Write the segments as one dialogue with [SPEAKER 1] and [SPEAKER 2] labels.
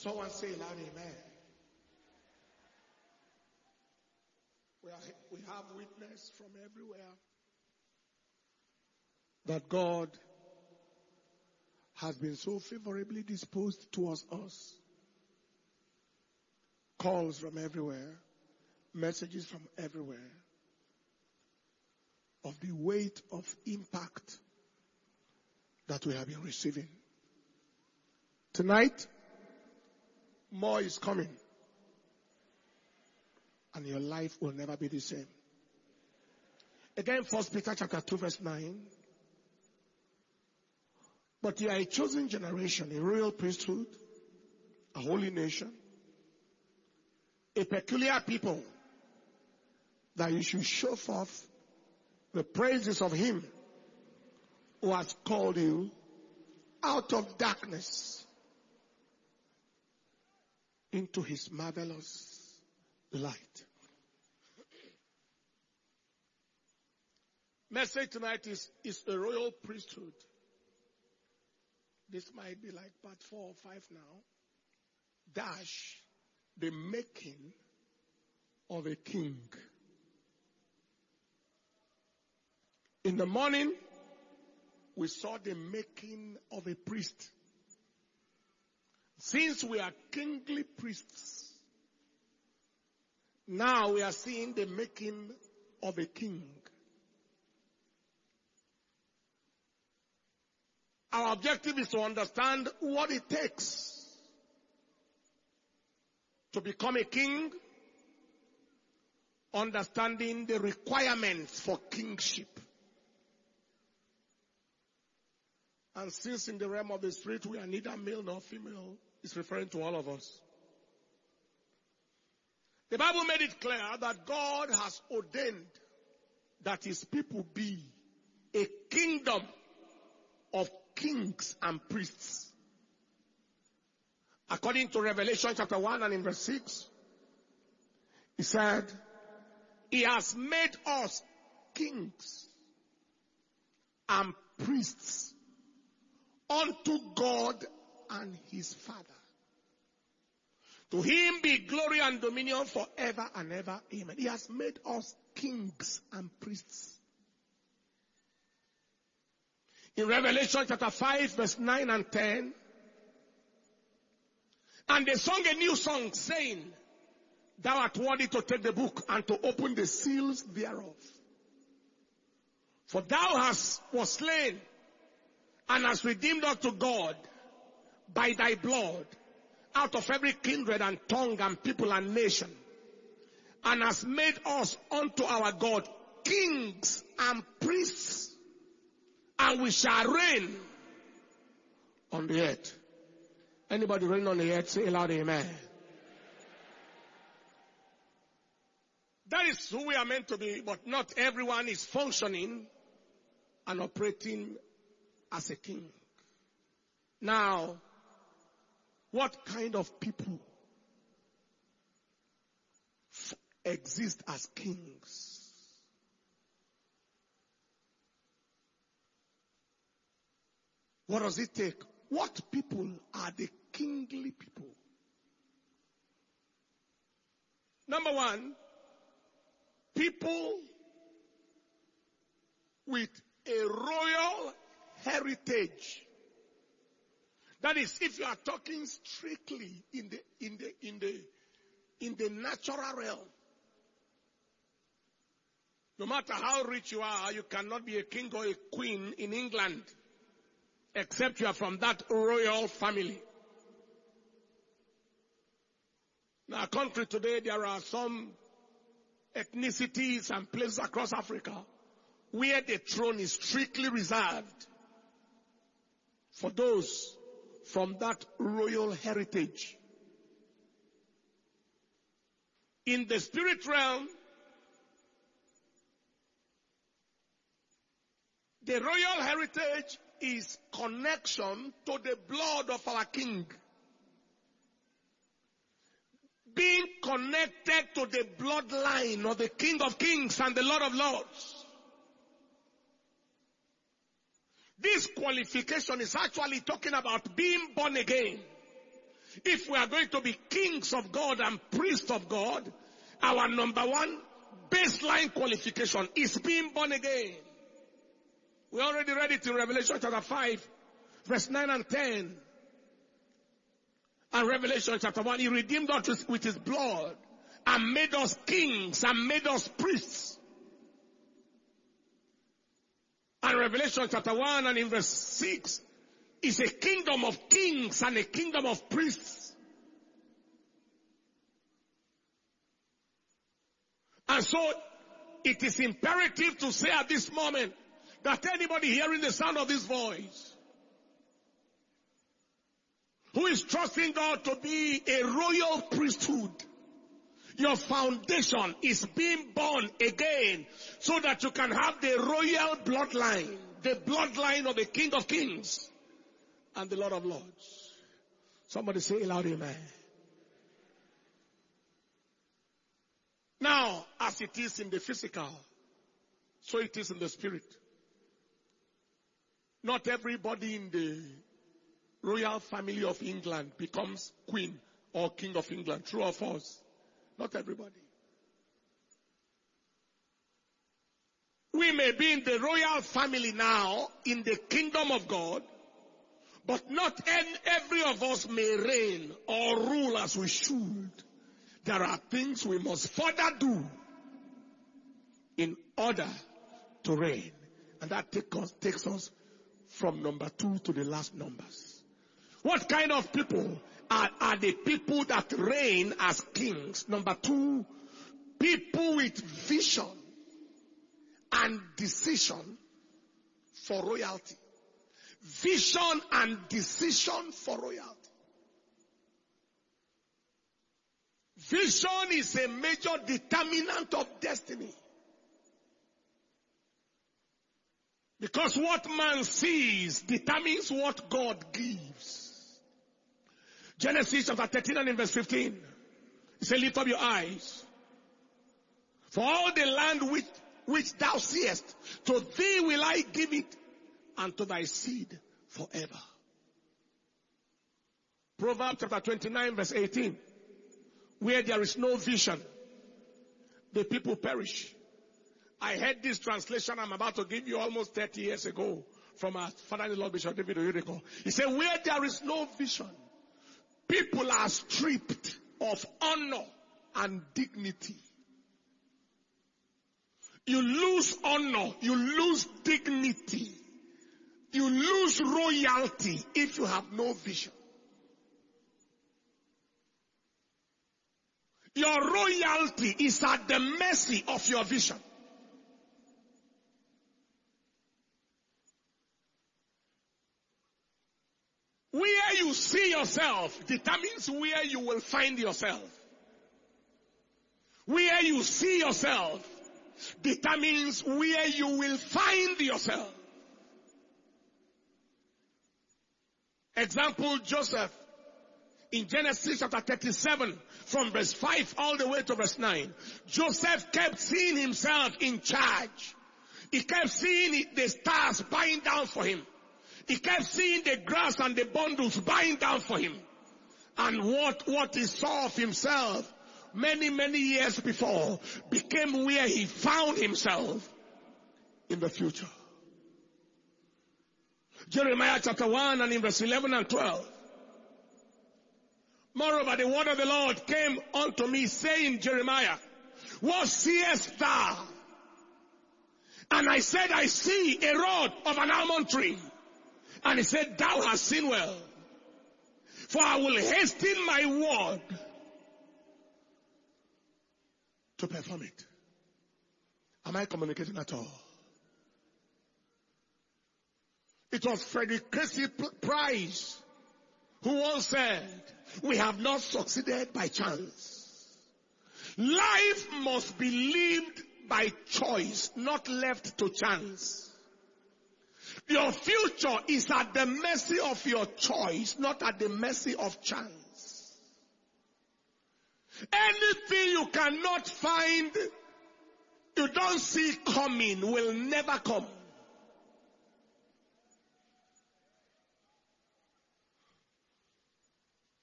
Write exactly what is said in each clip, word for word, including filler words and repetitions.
[SPEAKER 1] Someone say loud amen. We, are, we have witness from everywhere that God has been so favorably disposed towards us. Calls from everywhere, messages from everywhere, of the weight of impact that we have been receiving. Tonight, more is coming. And your life will never be the same. Again, First Peter chapter two verse nine. But you are a chosen generation, a royal priesthood, a holy nation, a peculiar people, that you should show forth the praises of him who has called you out of darkness into his marvelous light. Message tonight is, is a royal priesthood. This might be like part four or five now. Dash, the making of a king. In the morning, we saw the making of a priest. Since we are kingly priests, now we are seeing the making of a king. Our objective is to understand what it takes to become a king, understanding the requirements for kingship. And since in the realm of the spirit we are neither male nor female, it's referring to all of us. The Bible made it clear that God has ordained that his people be a kingdom of kings and priests. According to Revelation chapter one and in verse six, he said, he has made us kings and priests unto God and his Father. To him be glory and dominion forever and ever. Amen. He has made us kings and priests. In Revelation chapter five verse nine and ten, and they sung a new song saying, thou art worthy to take the book and to open the seals thereof. For thou hast was slain and hast redeemed us to God by thy blood out of every kindred and tongue and people and nation, and hast made us unto our God kings and priests, and we shall reign on the earth. Anybody reign on the earth, say loud amen. That is who we are meant to be, but not everyone is functioning and operating as a king. Now, what kind of people f- exist as kings? What does it take? What people are the kingly people? Number one, people with a royal heritage. That is, if you are talking strictly in the in the in the in the natural realm, no matter how rich you are, you cannot be a king or a queen in England except you are from that royal family. In our country today, there are some ethnicities and places across Africa where the throne is strictly reserved for those from that royal heritage. In the spirit realm, the royal heritage is connection to the blood of our king. Being connected to the bloodline of the King of Kings and the Lord of Lords. This qualification is actually talking about being born again. If we are going to be kings of God and priests of God, our number one baseline qualification is being born again. We already read it in Revelation chapter five, verse nine and ten. And Revelation chapter one, he redeemed us with his blood and made us kings and made us priests. And Revelation chapter one and in verse six is a kingdom of kings and a kingdom of priests. And so it is imperative to say at this moment that anybody hearing the sound of this voice who is trusting God to be a royal priesthood, your foundation is being born again so that you can have the royal bloodline, the bloodline of the King of Kings and the Lord of Lords. Somebody say aloud, amen. Now, as it is in the physical, so it is in the spirit. Not everybody in the royal family of England becomes queen or king of England. True or false? Not everybody. We may be in the royal family now, in the kingdom of God, but not every of us may reign or rule as we should. There are things we must further do in order to reign. And that take us, takes us from number two to the last numbers. What kind of people are, are the people that reign as kings? Number two, people with vision and decision for royalty. Vision and decision for royalty. Vision is a major determinant of destiny. Because what man sees determines what God gives. Genesis chapter thirteen and in verse fifteen. He said, lift up your eyes. For all the land which, which thou seest, to thee will I give it, and to thy seed forever. Proverbs chapter twenty-nine verse eighteen. Where there is no vision, the people perish. I heard this translation I'm about to give you almost thirty years ago from our father-in-law, Bishop David Oyedepo. He said, where there is no vision, people are stripped of honor and dignity. You lose honor, you lose dignity, you lose royalty if you have no vision. Your royalty is at the mercy of your vision. Where you see yourself determines where you will find yourself. Where you see yourself determines where you will find yourself. Example, Joseph. In Genesis chapter thirty-seven, from verse five all the way to verse nine, Joseph kept seeing himself in charge. He kept seeing the stars bowing down for him. He kept seeing the grass and the bundles bowing down for him. And what, what he saw of himself many, many years before became where he found himself in the future. Jeremiah chapter one and in verse eleven and twelve. Moreover, the word of the Lord came unto me, saying, Jeremiah, what seest thou? And I said, I see a rod of an almond tree. And he said, thou hast seen well. For I will hasten my word to perform it. Am I communicating at all? It was Frederick Casey Price who once said, we have not succeeded by chance. Life must be lived by choice, not left to chance. Your future is at the mercy of your choice, not at the mercy of chance. Anything you cannot find, you don't see coming, will never come.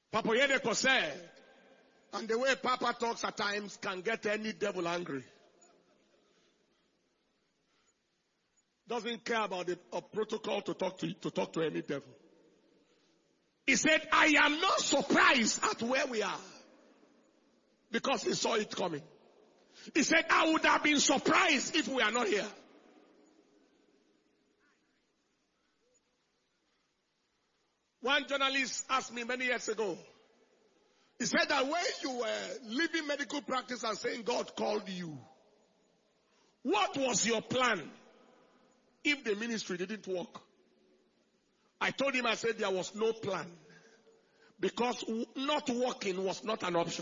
[SPEAKER 1] Papa Yedeko said, and the way Papa talks at times can get any devil angry. Doesn't care about the a protocol to talk to, to talk to any devil. He said, I am not surprised at where we are. Because he saw it coming. He said, I would have been surprised if we are not here. One journalist asked me many years ago, he said that when you were leaving medical practice and saying God called you, what was your plan if the ministry didn't work? I told him, I said there was no plan. Because not working was not an option.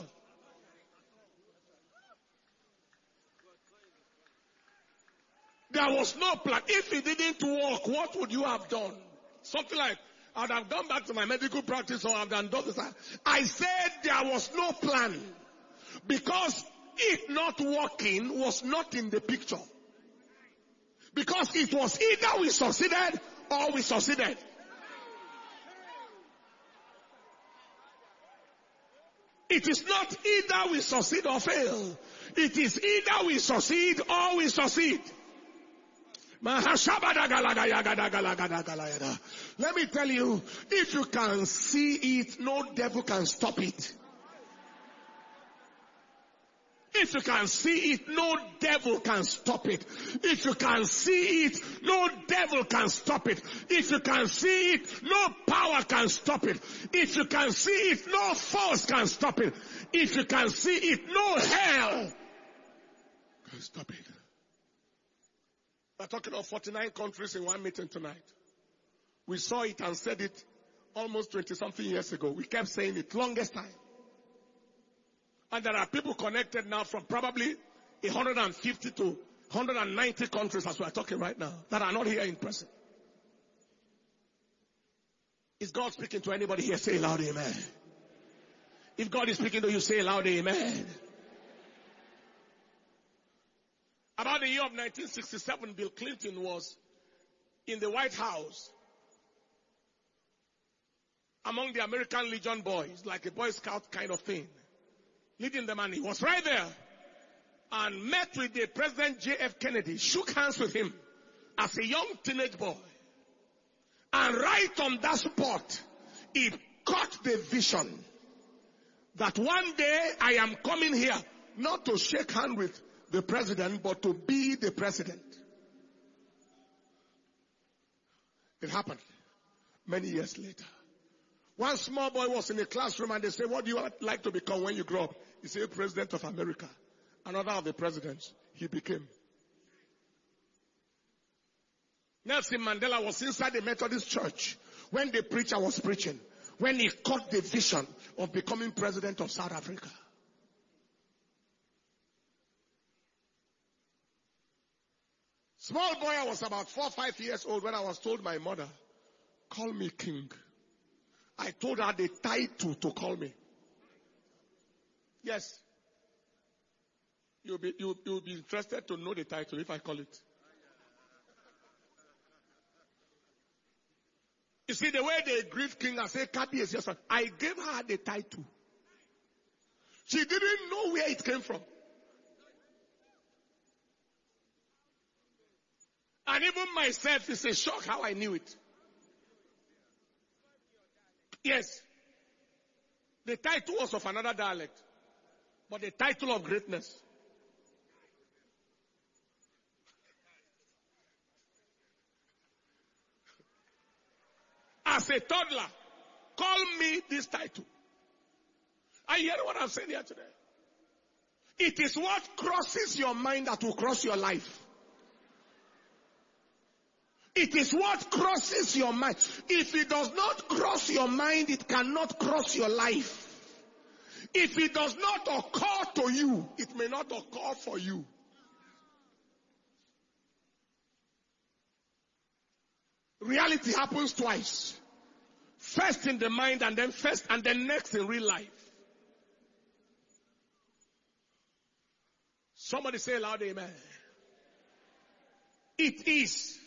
[SPEAKER 1] There was no plan. If it didn't work, what would you have done? Something like, I'd have gone back to my medical practice or I've done this. I said there was no plan. Because it not working was not in the picture. Because it was either we succeeded or we succeeded. It is not either we succeed or fail. It is either we succeed or we succeed. Let me tell you, if you can see it, no devil can stop it. If you can see it, no devil can stop it. If you can see it, no devil can stop it. If you can see it, no power can stop it. If you can see it, no force can stop it. If you can see it, no hell can stop it. We're talking of forty-nine countries in one meeting tonight. We saw it and said it almost twenty something years ago. We kept saying it longest time. And there are people connected now from probably one hundred fifty to one hundred ninety countries as we are talking right now that are not here in person. Is God speaking to anybody here? Say loud amen. If God is speaking to you, say loud amen. About the year of nineteen sixty-seven, Bill Clinton was in the White House among the American Legion boys, like a Boy Scout kind of thing, leading them, and he was right there and met with the President J F Kennedy, shook hands with him as a young teenage boy. And right on that spot, he caught the vision that one day I am coming here not to shake hands with the president, but to be the president. It happened many years later. One small boy was in a classroom and they said, what do you like to become when you grow up? He said, President of America. Another of the presidents he became. Nelson Mandela was inside the Methodist church when the preacher was preaching, when he caught the vision of becoming president of South Africa. Small boy, I was about four or five years old when I was told my mother, call me king. I told her the title to call me. Yes. You'll be, you'll, you'll be interested to know the title if I call it. You see, the way they greet king and say, Kabi is your son. I gave her the title. She didn't know where it came from. And even myself, it's a shock how I knew it. Yes. The title was of another dialect. But the title of greatness. As a toddler, call me this title. Are you hearing what I'm saying here today? It is what crosses your mind that will cross your life. It is what crosses your mind. If it does not cross your mind, it cannot cross your life. If it does not occur to you, it may not occur for you. Reality happens twice. First in the mind and then first and then next in real life. Somebody say loud amen. It is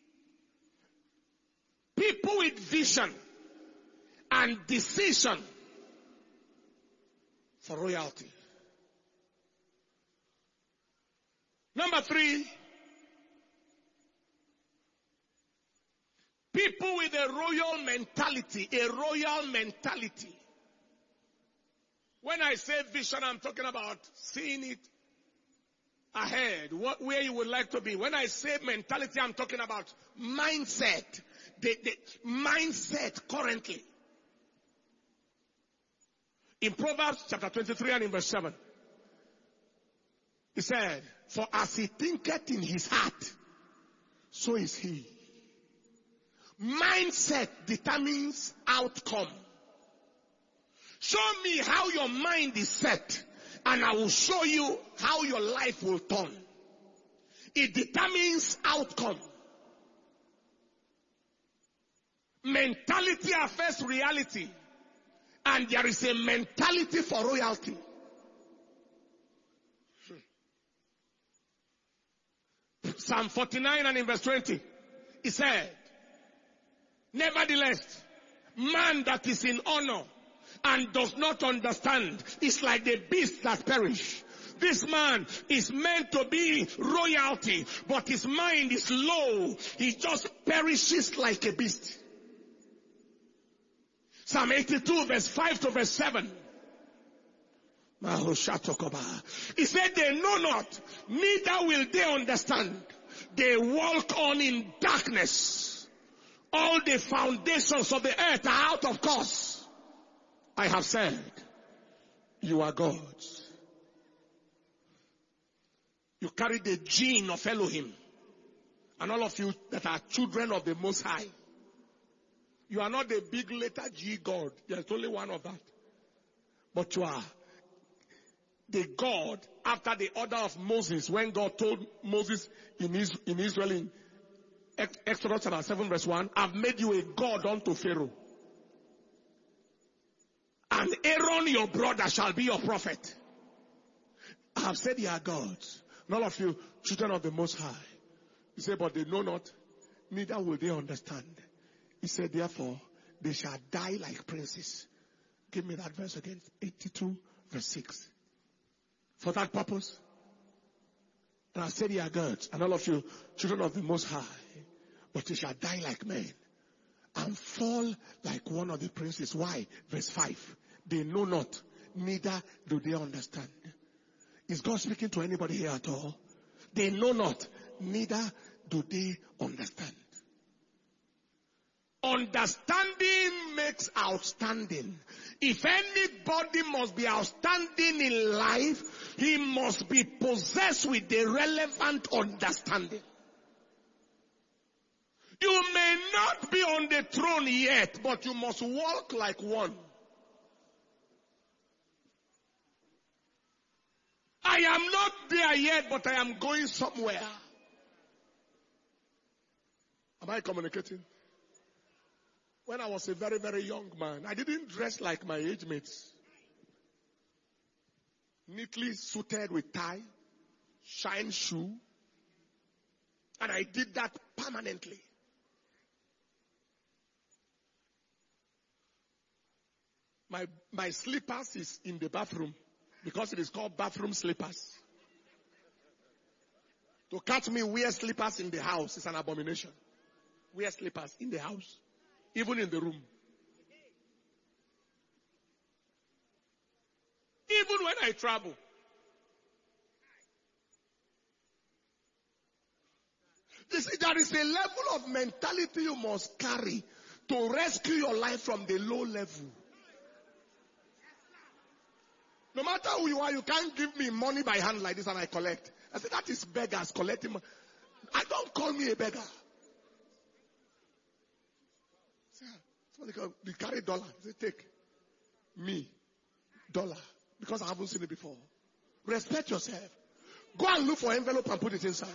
[SPEAKER 1] people with vision and decision for royalty. Number three, people with a royal mentality, a royal mentality. When I say vision, I'm talking about seeing it ahead, what, where you would like to be. When I say mentality, I'm talking about mindset, the, the mindset currently. In Proverbs chapter twenty-three and in verse seven, he said, for as he thinketh in his heart, so is he. Mindset determines outcome. Show me how your mind is set, and I will show you how your life will turn. It determines outcome. Mentality affects reality. And there is a mentality for royalty. Psalm forty-nine and in verse twenty, he said, nevertheless, man that is in honor and does not understand is like the beast that perish. This man is meant to be royalty, but his mind is low. He just perishes like a beast. Psalm eighty-two verse five to verse seven. He said, they know not, neither will they understand. They walk on in darkness. All the foundations of the earth are out of course. I have said, you are gods. You carry the gene of Elohim. And all of you that are children of the Most High. You are not the big letter G God. There's only one of that. But you are the God after the order of Moses, when God told Moses in Israel in Exodus chapter seven verse one, I've made you a God unto Pharaoh. And Aaron your brother shall be your prophet. I have said ye are gods. And all of you children of the Most High. He said, but they know not, neither will they understand. He said, therefore, they shall die like princes. Give me that verse again. eighty-two verse six. For that purpose. And I said, ye are gods, and all of you, children of the Most High. But you shall die like men. And fall like one of the princes. Why? Verse five. They know not, neither do they understand. Is God speaking to anybody here at all? They know not, neither do they understand. Understanding makes outstanding. If anybody must be outstanding in life, he must be possessed with the relevant understanding. You may not be on the throne yet, but you must walk like one. I am not there yet, but I am going somewhere. Am I communicating? When I was a very, very young man, I didn't dress like my age mates. Neatly suited with tie, shine shoe. And I did that permanently. My, my slippers is in the bathroom because it is called bathroom slippers. To catch me wear slippers in the house is an abomination. Wear slippers in the house. Even in the room. Even when I travel. You see, there is a level of mentality you must carry to rescue your life from the low level. No matter who you are, you can't give me money by hand like this and I collect. I say, that is beggars collecting money. I don't call me a beggar. They carry dollar. They take me dollar because I haven't seen it before. Respect yourself. Go and look for envelope and put it inside.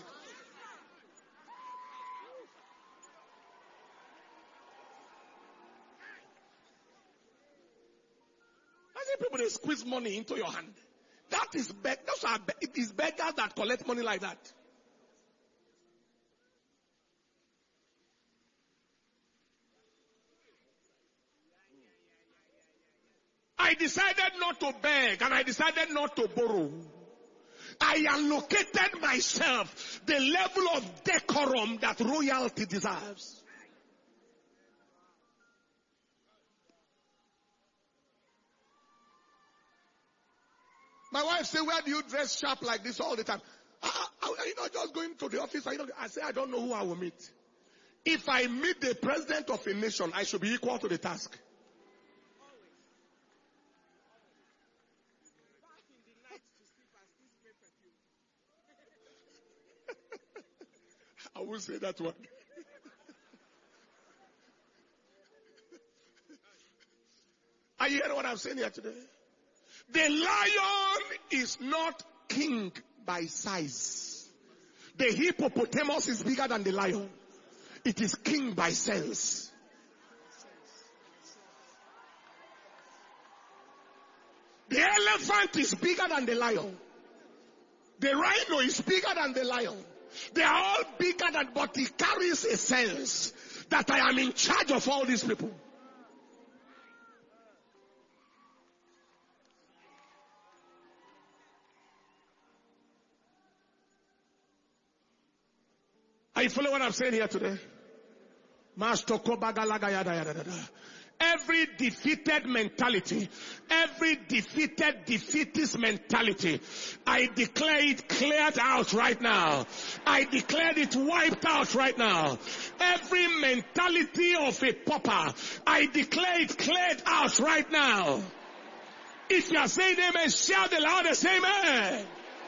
[SPEAKER 1] I see people they squeeze money into your hand. That is beg. Those are be- it is beggars that collect money like that. I I decided not to beg and I decided not to borrow. I allocated myself the level of decorum that royalty deserves. My wife said, where do you dress sharp like this all the time? Are you not just going to the office? I say, I don't know who I will meet. If I meet the president of a nation, I should be equal to the task. I will say that one. Are you hearing what I'm saying here today? The lion is not king by size. The hippopotamus is bigger than the lion. It is king by sense. The elephant is bigger than the lion. The rhino is bigger than the lion. They are all bigger than, but he carries a sense that I am in charge of all these people. Are you following what I'm saying here today? Every defeated mentality, every defeated, defeatist mentality, I declare it cleared out right now. I declare it wiped out right now. Every mentality of a pauper, I declare it cleared out right now. If you are saying amen, shout the loudest amen.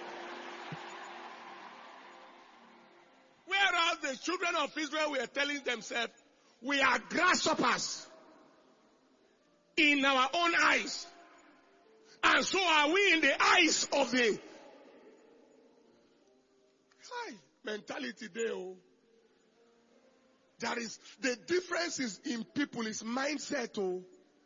[SPEAKER 1] Whereas the children of Israel were telling themselves, we are grasshoppers in our own eyes. And so are we in the eyes of the Hi, mentality there. Oh. There is, the difference is in people, is mindset. Oh.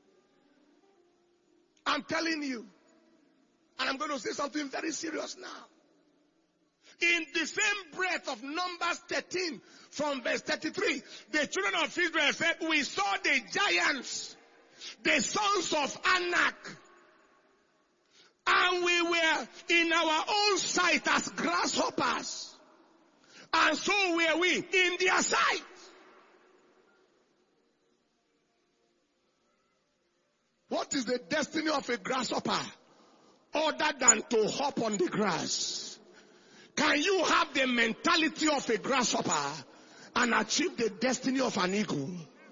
[SPEAKER 1] I'm telling you. And I'm going to say something very serious now. In the same breath of Numbers thirteen from verse thirty-three, the children of Israel said, we saw the giants, the sons of Anak, and we were in our own sight as grasshoppers. And so were we in their sight. What is the destiny of a grasshopper other than to hop on the grass? Can you have the mentality of a grasshopper and achieve the destiny of an eagle?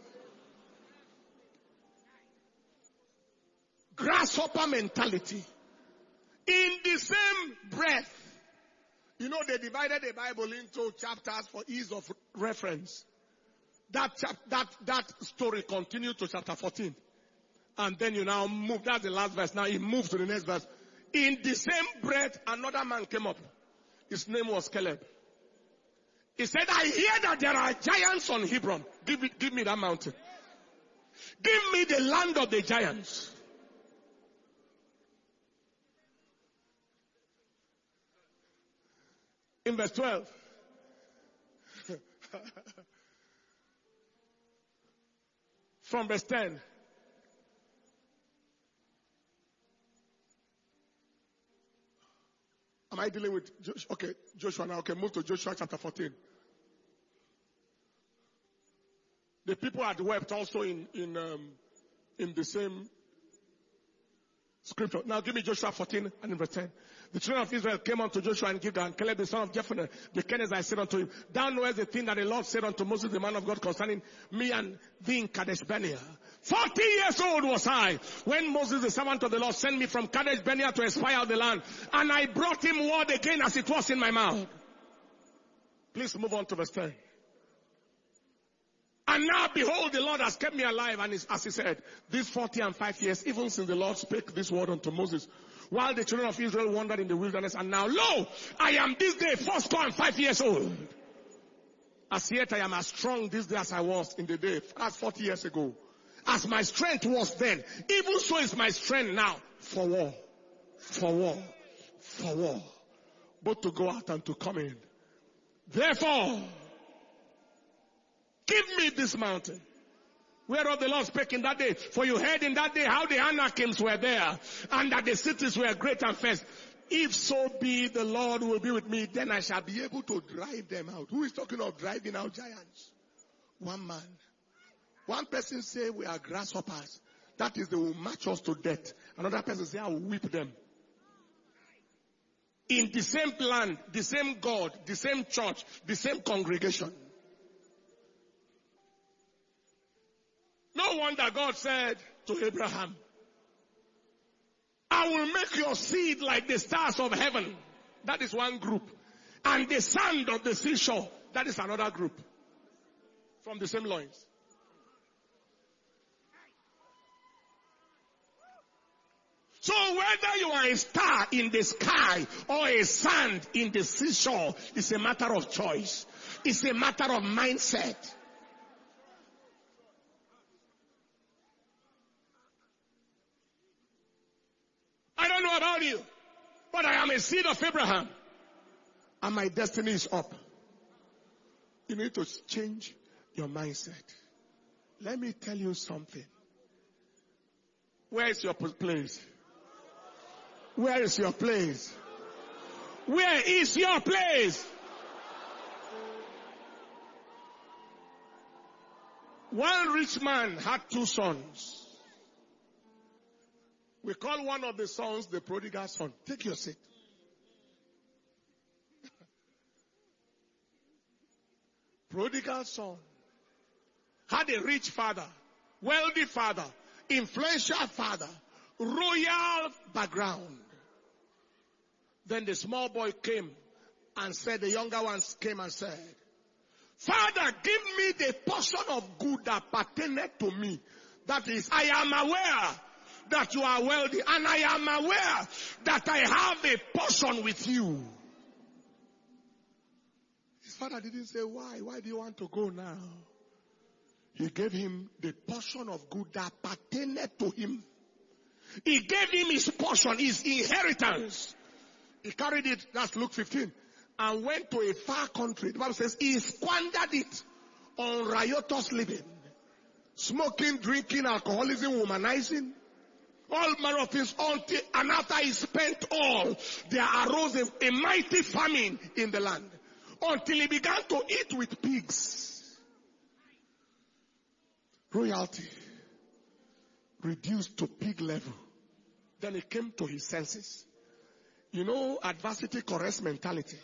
[SPEAKER 1] Grasshopper mentality. In the same breath, you know, they divided the Bible into chapters for ease of reference. That chap, that that story continued to chapter fourteen, and then you now move. That's the last verse. Now he moves to the next verse. In the same breath, another man came up. His name was Caleb. He said, I hear that there are giants on Hebron. Give, it, give me that mountain. Give me the land of the giants. In verse twelve. From verse ten. Am I dealing with, okay, Joshua now? Okay, move to Joshua chapter fourteen. The people had wept also in, in, um, in the same scripture. Now give me Joshua fourteen and in verse ten. The children of Israel came unto Joshua and Gilgal, and Caleb the son of Jephunneh, the Kenizzite, said unto him, thou knowest the thing that the Lord said unto Moses the man of God concerning me and thee in Kadesh Barnea. Forty years old was I when Moses the servant of the Lord sent me from Kadesh Barnea to espy out the land, and I brought him word again as it was in my mouth. Please move on to verse ten. And now behold, the Lord has kept me alive, and as he said, these forty and five years, even since the Lord spake this word unto Moses, while the children of Israel wandered in the wilderness, and now, lo, I am this day fourscore and five years old. As yet I am as strong this day as I was in the day, as forty years ago. As my strength was then, even so is my strength now, for war, for war, for war, both to go out and to come in. Therefore, give me this mountain, Whereof the Lord spake in that day. For you heard in that day how the Anakims were there, and that the cities were great and fierce. If so be the Lord will be with me, then I shall be able to drive them out. Who is talking of driving out giants? One man. One person say we are grasshoppers. That is, they will march us to death. Another person say I will whip them. In the same land, the same God, the same church, the same congregation. No wonder God said to Abraham, I will make your seed like the stars of heaven. That is one group. And the sand of the seashore. That is another group. From the same loins. So whether you are a star in the sky or a sand in the seashore, it's a matter of choice. It's a matter of mindset. I don't know about you, but I am a seed of Abraham. And my destiny is up. You need to change your mindset. Let me tell you something. Where is your place? Where is your place? Where is your place? One rich man had two sons. We call one of the sons the prodigal son. Take your seat. Prodigal son had a rich father, wealthy father, influential father, royal background. Then the small boy came and said, the younger ones came and said, Father, give me the portion of good that pertaineth to me. That is, I am aware that you are wealthy, and I am aware that I have a portion with you. His father didn't say, why? Why do you want to go now? He gave him the portion of good that pertaineth to him. He gave him his portion, his inheritance. He carried it, that's Luke fifteen, and went to a far country. The Bible says he squandered it on riotous living. Smoking, drinking, alcoholism, womanizing. All manner of things until, and after he spent all, there arose a, a mighty famine in the land. Until he began to eat with pigs. Royalty reduced to pig level. Then he came to his senses. You know, adversity corrects mentality.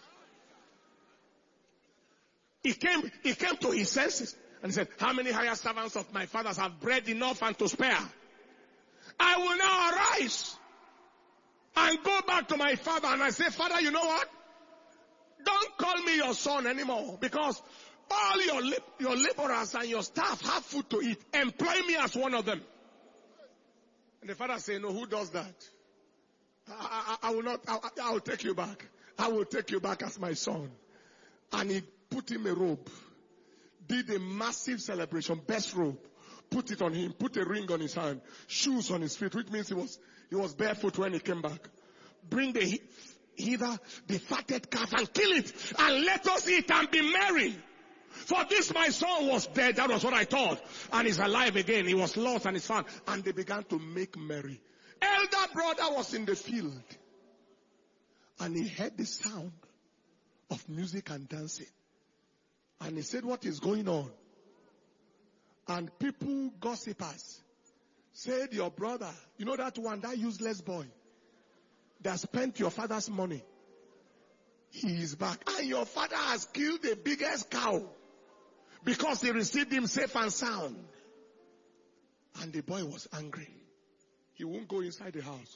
[SPEAKER 1] He came, he came to his senses and said, how many higher servants of my fathers have bread enough and to spare? I will now arise and go back to my father. And I say, Father, you know what? Don't call me your son anymore, because all your your laborers and your staff have food to eat. Employ me as one of them. And the father said, no, who does that? I, I, I will not, I, I will take you back. I will take you back as my son. And he put him a robe. Did a massive celebration, best robe. Put it on him, put a ring on his hand, shoes on his feet, which means he was, he was barefoot when he came back. Bring the hither, the fatted calf, and kill it, and let us eat and be merry. For this my son was dead, that was what I thought, and he's alive again. He was lost and is found. And they began to make merry. Elder brother was in the field, and he heard the sound of music and dancing. And he said, what is going on? And people, gossipers, said, your brother, you know that one, that useless boy that spent your father's money, he is back. And your father has killed the biggest cow because he received him safe and sound. And the boy was angry. He won't go inside the house.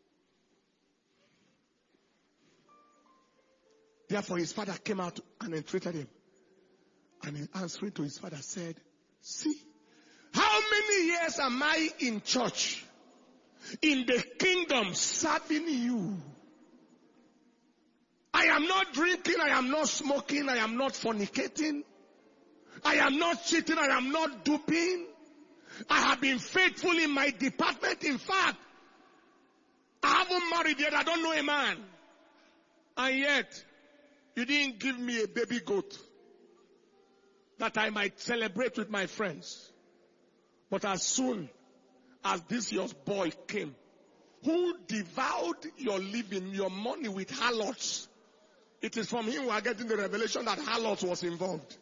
[SPEAKER 1] Therefore his father came out and entreated him. And in answering to his father said, see, how many years am I in church, in the kingdom, serving you? I am not drinking, I am not smoking, I am not fornicating, I am not cheating, I am not duping. I have been faithful in my department. In fact, I haven't married yet, I don't know a man. And yet, you didn't give me a baby goat that I might celebrate with my friends. But as soon as this your boy came, who devoured your living, your money with harlots, it is from him we are getting the revelation that harlots was involved.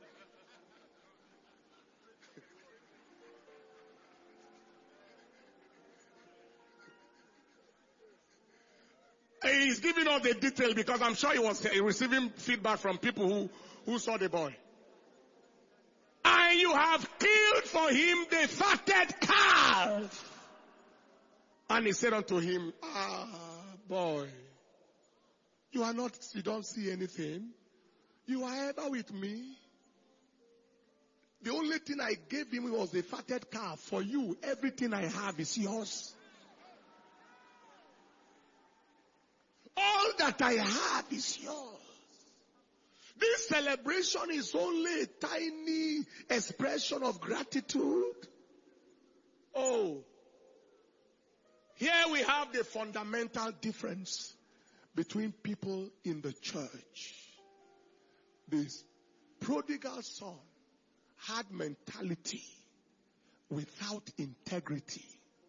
[SPEAKER 1] He's giving all the detail because I'm sure he was receiving feedback from people who, who saw the boy. And you have killed for him the fatted calf. And he said unto him, ah, boy, you are not, you don't see anything. You are ever with me. The only thing I gave him was the fatted calf. For you, everything I have is yours. All that I have is yours. This celebration is only a tiny expression of gratitude. Oh, here we have the fundamental difference between people in the church. This prodigal son had mentality without integrity.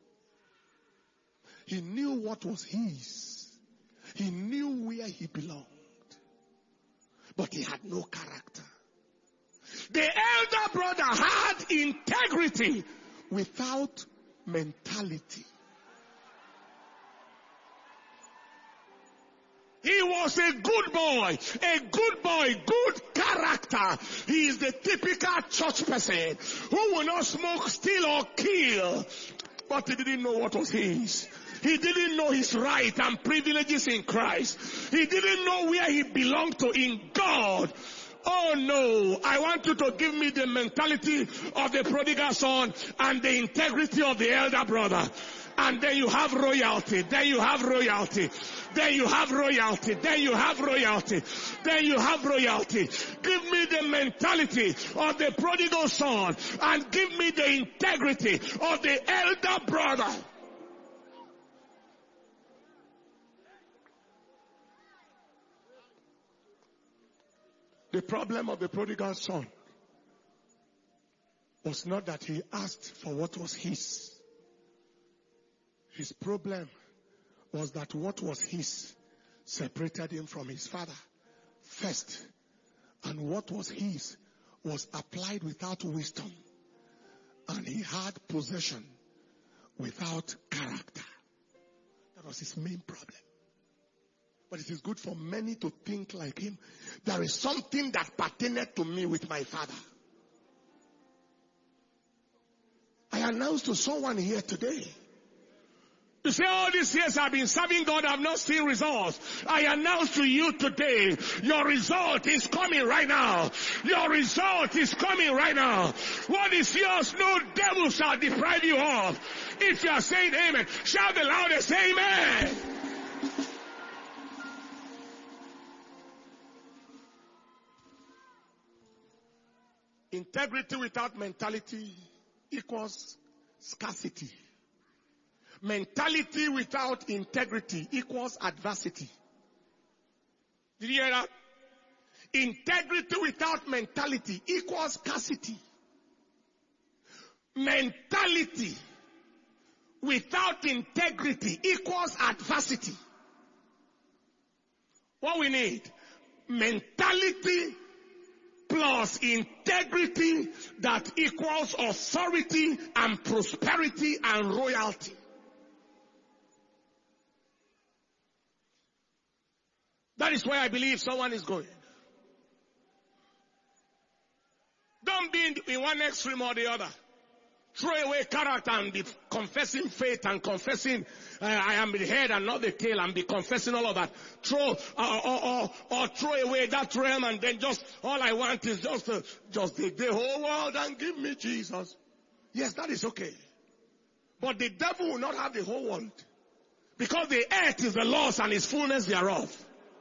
[SPEAKER 1] He knew what was his. He knew where he belonged. But he had no character. The elder brother had integrity without mentality. He was a good boy, a good boy, good character. He is the typical church person who will not smoke, steal, or kill. But he didn't know what was his. He didn't know his right and privileges in Christ. He didn't know where he belonged to in God. Oh no, I want you to give me the mentality of the prodigal son and the integrity of the elder brother. And then you have royalty. Then you have royalty. Then you have royalty. Then you have royalty. Then you have royalty. Give me the mentality of the prodigal son and give me the integrity of the elder brother. The problem of the prodigal son was not that he asked for what was his. His problem was that what was his separated him from his father first. And what was his was applied without wisdom. And he had possession without character. That was his main problem. But it is good for many to think like him. There is something that pertained to me with my father. I announced to someone here today. You say, all these years I've been serving God, I've not seen results. I announce to you today, your result is coming right now. Your result is coming right now. What is yours, no devil shall deprive you of. If you are saying amen, shout the loudest amen. Integrity without mentality equals scarcity. Mentality without integrity equals adversity. Did you hear that? Integrity without mentality equals scarcity. Mentality without integrity equals adversity. What we need? Mentality plus integrity that equals authority and prosperity and royalty. That is where I believe someone is going. Don't be in, in one extreme or the other. Throw away character and be confessing faith and confessing uh, I am the head and not the tail and be confessing all of that. Throw uh, or, or, or throw away that realm and then just all I want is just uh, just take the whole world and give me Jesus. Yes, that is okay. But the devil will not have the whole world. Because the earth is the Lord's and his fullness thereof.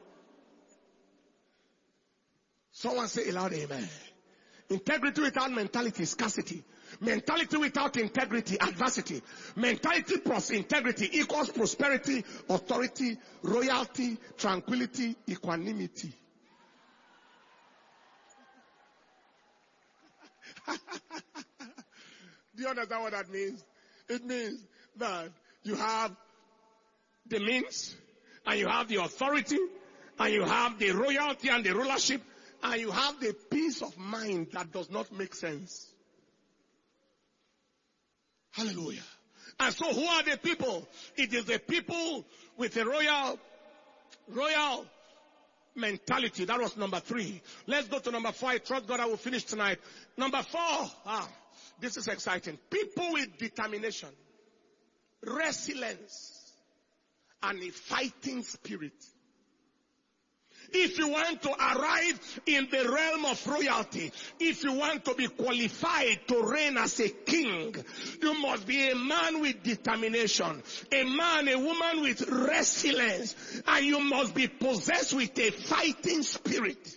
[SPEAKER 1] Someone say aloud amen. Integrity without mentality is scarcity. Mentality without integrity, adversity. Mentality plus integrity equals prosperity, authority, royalty, tranquility, equanimity. Do you understand what that means? It means that you have the means, and you have the authority, and you have the royalty and the rulership, and you have the peace of mind that does not make sense. Hallelujah. And so who are the people? It is the people with a royal, royal mentality. That was number three. Let's go to number four. I trust God I will finish tonight. Number four. Ah, this is exciting. People with determination, resilience, and a fighting spirit. If you want to arrive in the realm of royalty, if you want to be qualified to reign as a king, you must be a man with determination, a man, a woman with resilience, and you must be possessed with a fighting spirit.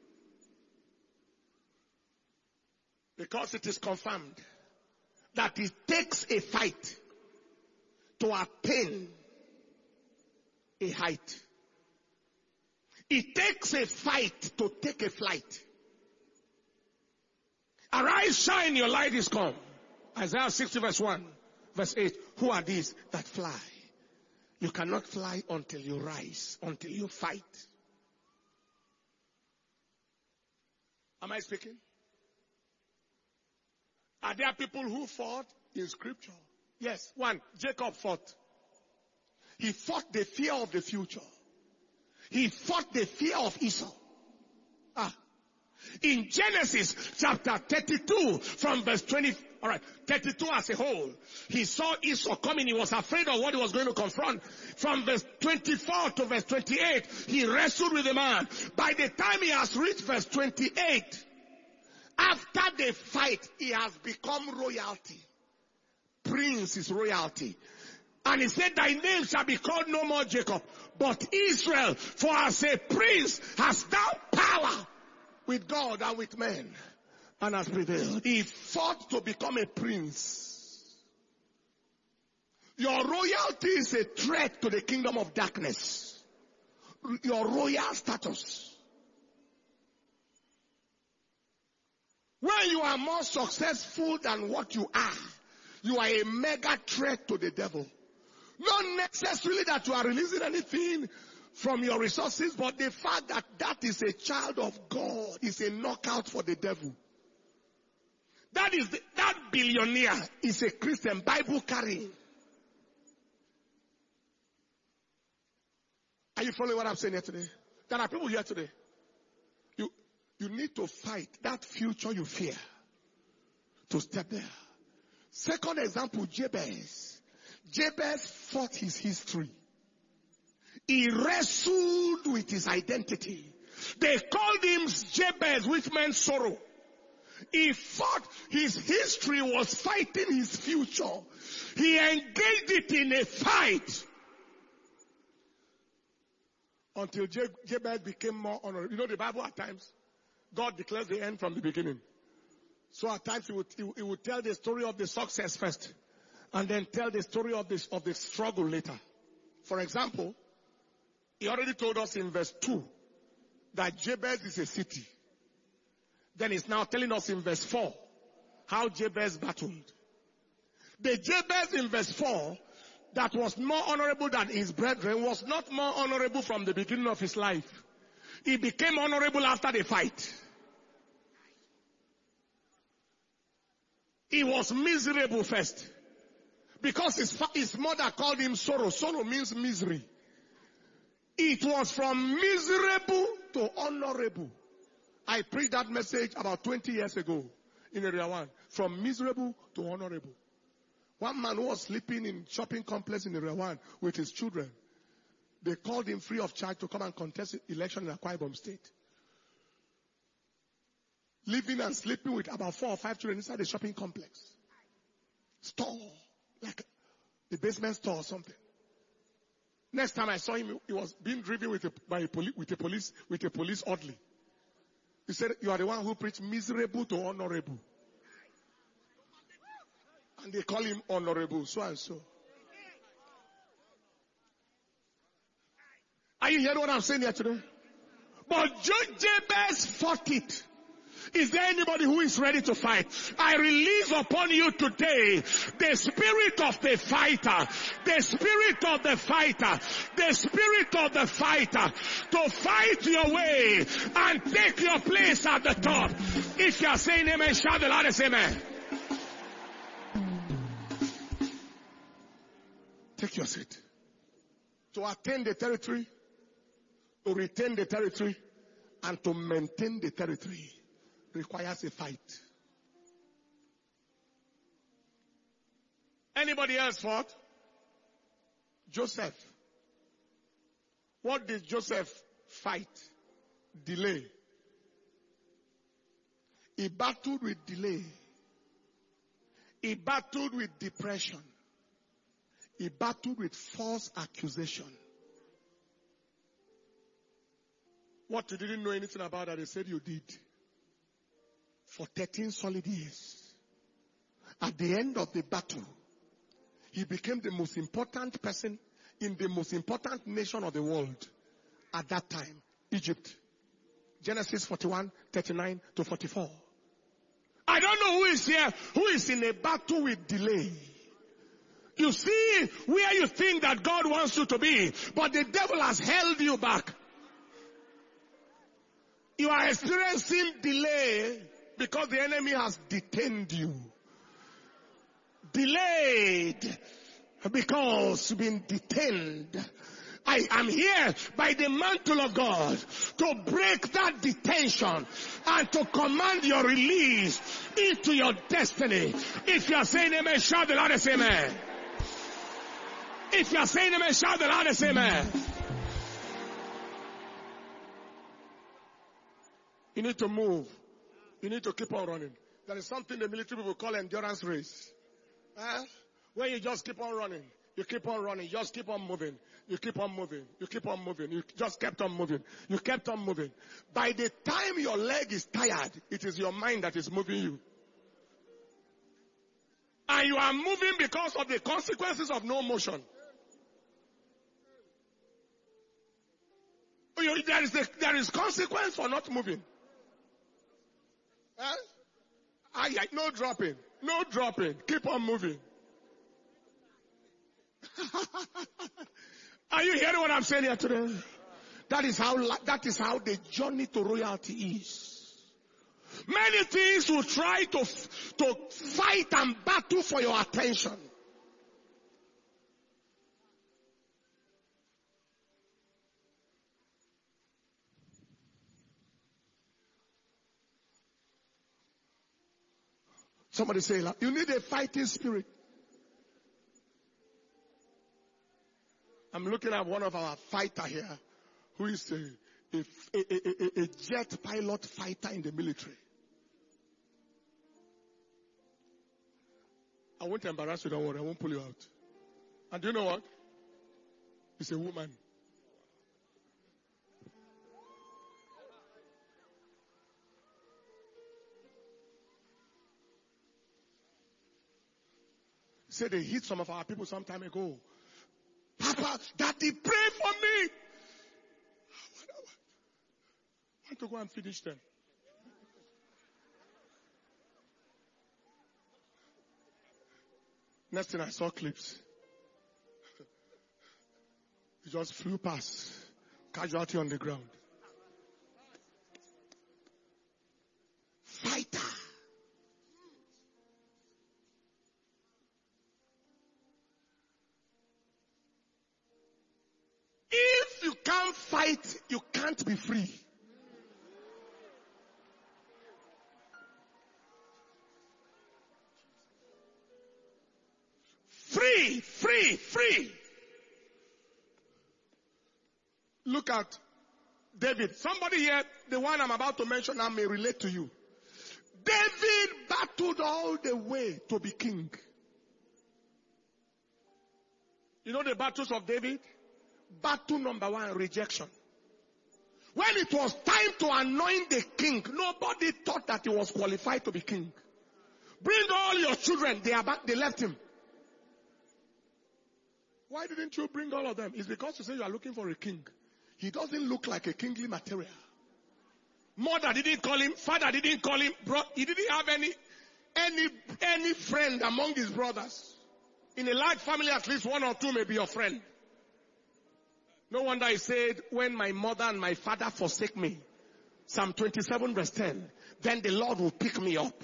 [SPEAKER 1] Because it is confirmed that it takes a fight to attain a height. It takes a fight to take a flight. Arise, shine, your light is come. Isaiah sixty verse one, verse eight. Who are these that fly? You cannot fly until you rise, until you fight. Am I speaking? Are there people who fought in scripture? Yes. One, Jacob fought. He fought the fear of the future. He fought the fear of Esau. Ah. In Genesis chapter thirty-two from verse twenty, alright, thirty-two as a whole, he saw Esau coming. He was afraid of what he was going to confront. From verse twenty-four to verse twenty-eight, he wrestled with the man. By the time he has reached verse twenty-eight, after the fight, he has become royalty. Prince is royalty. And he said, thy name shall be called no more Jacob, but Israel, for as a prince hast thou power with God and with men, and has prevailed. He fought to become a prince. Your royalty is a threat to the kingdom of darkness. Your royal status. When you are more successful than what you are, you are a mega threat to the devil. Not necessarily that you are releasing anything from your resources, but the fact that that is a child of God is a knockout for the devil. That is the, that billionaire is a Christian, Bible carrying. Are you following what I'm saying here today? There are people here today. You, you need to fight that future you fear to step there. Second example, Jabez. Jabez fought his history. He wrestled with his identity. They called him Jabez, which meant sorrow. He fought, his history was fighting his future. He engaged it in a fight. Until Jabez became more honorable. You know the Bible at times, God declares the end from the beginning. So at times he would, he, he would tell the story of the success first. And then tell the story of this, of the struggle later. For example, he already told us in verse two that Jabez is a city. Then he's now telling us in verse four how Jabez battled. The Jabez in verse four that was more honorable than his brethren was not more honorable from the beginning of his life. He became honorable after the fight. He was miserable first. Because his, his mother called him sorrow. Sorrow means misery. It was from miserable to honorable. I preached that message about twenty years ago in Area one. From miserable to honorable. One man who was sleeping in shopping complex in Area one with his children. They called him free of charge to come and contest election in Akwa Ibom State. Living and sleeping with about four or five children inside the shopping complex. Store. Like the basement store or something. Next time I saw him, he was being driven with a, by a poli- with a police, with a police orderly. He said, you are the one who preached miserable to honorable. And they call him honorable, so and so. Are you hearing what I'm saying here today? But Jabez fought it. Is there anybody who is ready to fight? I release upon you today the spirit of the fighter, the spirit of the fighter, the spirit of the fighter to fight your way and take your place at the top. If you are saying amen, shout the loudest amen. Take your seat. To attain the territory, to retain the territory, and to maintain the territory requires a fight. Anybody else fought? Joseph. What did Joseph fight? Delay. He battled with delay. He battled with depression. He battled with false accusation. What you didn't know anything about that, they said you did. For thirteen solid years. At the end of the battle, he became the most important person in the most important nation of the world at that time, Egypt. Genesis forty-one, thirty-nine to forty-four. I don't know who is here, who is in a battle with delay. You see where you think that God wants you to be, but the devil has held you back. You are experiencing delay because the enemy has detained you. Delayed because you've been detained. I am here by the mantle of God to break that detention and to command your release into your destiny. If you are saying amen, shout the loudest amen. If you are saying amen, shout the loudest amen. You need to move. You need to keep on running. There is something the military people call endurance race. Eh? When you just keep on running, you keep on running, you just keep on moving, you keep on moving, you keep on moving, you just kept on moving, you kept on moving. By the time your leg is tired, it is your mind that is moving you. And you are moving because of the consequences of no motion. There is, a, there is consequence for not moving. Huh? Aye, aye, no dropping. No dropping. Keep on moving. Are you hearing what I'm saying here today? That is how, that is how the journey to royalty is. Many things will try to, to fight and battle for your attention. Somebody say, you need a fighting spirit. I'm looking at one of our fighter here, who is a, a, a, a, a jet pilot fighter in the military. I won't embarrass you, don't worry, I won't pull you out. And do you know what? It's a woman. Say they hit some of our people some time ago. Papa, Daddy, pray for me. I want to go and finish them. Next thing I saw clips. It just flew past. Casualty on the ground. Fighter. If you can't fight, you can't be free. Free, free, free. Look at David. Somebody here, the one I'm about to mention now, may relate to you. David battled all the way to be king. You know the battles of David? Battle number one, rejection. When it was time to anoint the king, nobody thought that he was qualified to be king. Bring all your children. They are back, they left him. Why didn't you bring all of them? It's because you say you are looking for a king. He doesn't look like a kingly material. Mother didn't call him. Father didn't call him. Bro, he didn't have any, any, any friend among his brothers. In a large family, at least one or two may be your friend. No wonder he said, when my mother and my father forsake me, Psalm twenty-seven verse ten, then the Lord will pick me up.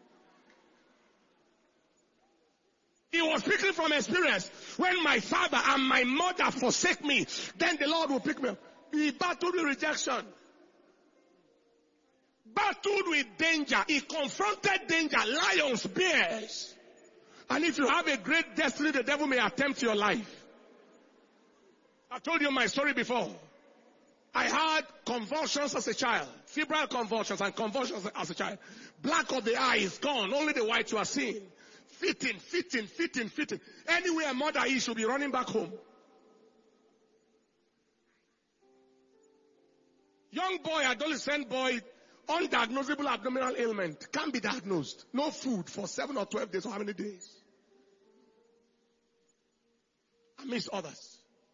[SPEAKER 1] He was speaking from experience. When my father and my mother forsake me, then the Lord will pick me up. He battled with rejection. Battled with danger. He confronted danger, lions, bears. And if you have a great destiny, the devil may attempt your life. I told you my story before. I had convulsions as a child. Febrile convulsions and convulsions as a child. Black of the eye is gone. Only the white you are seeing. Fitting, fitting, fitting, fitting. Anywhere mother is, she'll be running back home. Young boy, adolescent boy, undiagnosable abdominal ailment. Can't be diagnosed. No food for seven or twelve days or how many days? Amidst others.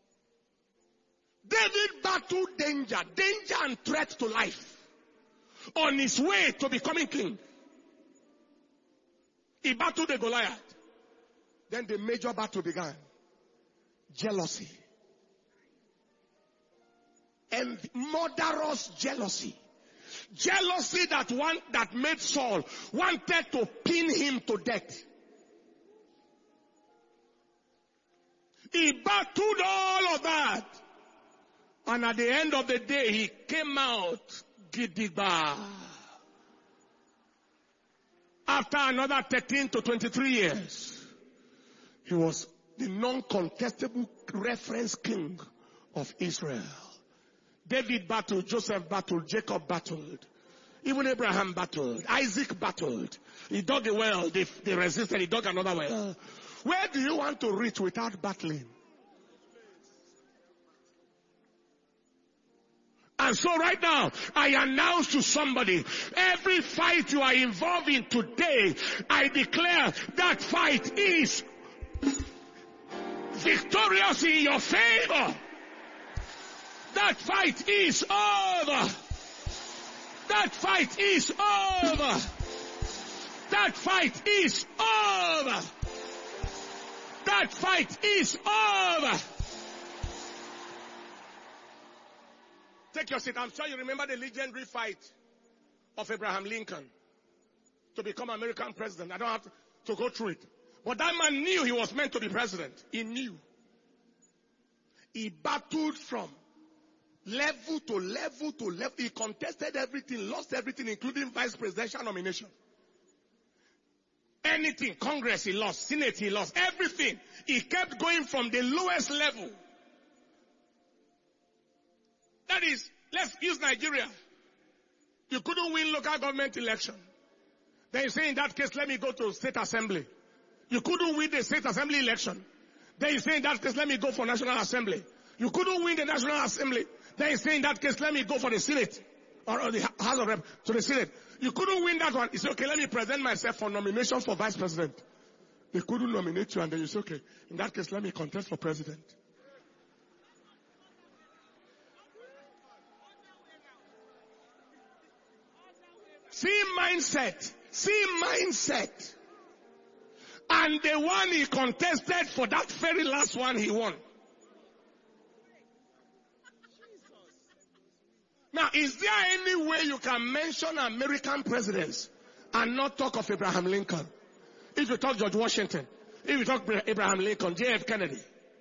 [SPEAKER 1] David battled danger, danger and threat to life on his way to becoming king. He battled the Goliath. Then the major battle began. Jealousy. And murderous jealousy. Jealousy that one that made Saul wanted to pin him to death. He battled all of that. And at the end of the day, he came out gidigba. After another thirteen to twenty-three years, he was the non-contestable reference king of Israel. David battled, Joseph battled, Jacob battled. Even Abraham battled. Isaac battled. He dug a well, they, they resisted, he dug another well. Where do you want to reach without battling? And so right now, I announce to somebody, every fight you are involved in today, I declare that fight is victorious in your favor. That fight is over. That fight is over. That fight is over. That fight is over. Take your seat. I'm sure you remember the legendary fight of Abraham Lincoln to become American president. I don't have to, to go through it. But that man knew he was meant to be president. He knew. He battled from level to level to level. He contested everything, lost everything, including vice presidential nomination. Anything, Congress he lost, Senate he lost, everything. He kept going from the lowest level. That is, let's use Nigeria. You couldn't win local government election. Then you say in that case, let me go to state assembly. You couldn't win the state assembly election. Then you say in that case, let me go for national assembly. You couldn't win the national assembly. Then you say in that case, let me go for the Senate. Or, or the House of Rep to the Senate. You couldn't win that one. You say, okay, let me present myself for nomination for vice president. They couldn't nominate you and then you say, okay, in that case, let me contest for president. See mindset. See mindset. And the one he contested for, that very last one he won. Now, is there any way you can mention American presidents and not talk of Abraham Lincoln? If you talk George Washington, if you talk Abraham Lincoln, J F Kennedy.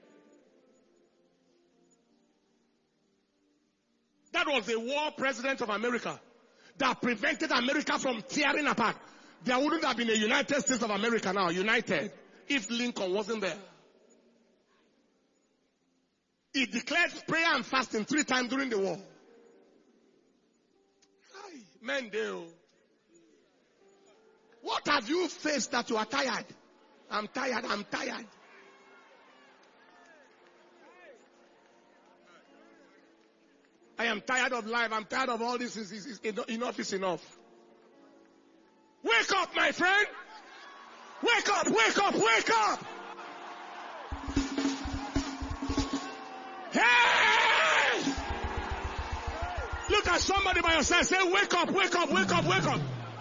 [SPEAKER 1] That was the war president of America that prevented America from tearing apart. There wouldn't have been a United States of America now, united, if Lincoln wasn't there. He declared prayer and fasting three times during the war. Men do. What have you faced that you are tired? I'm tired, I'm tired. I am tired of life. I'm tired of all this. Is, is, is, enough is enough. Wake up, my friend. Wake up, wake up, wake up. Hey! Look at at somebody by your side. Say, wake up, wake up, wake up, wake up.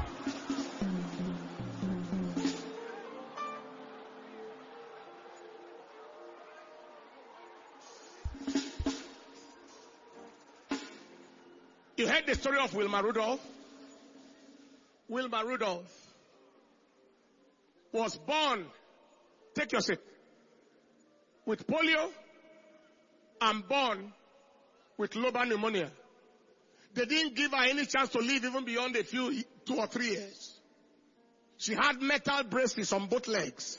[SPEAKER 1] You heard the story of Wilma Rudolph? Wilma Rudolph was born, take your seat, with polio and born with lobar pneumonia. They didn't give her any chance to live even beyond a few, two or three years. She had metal braces on both legs.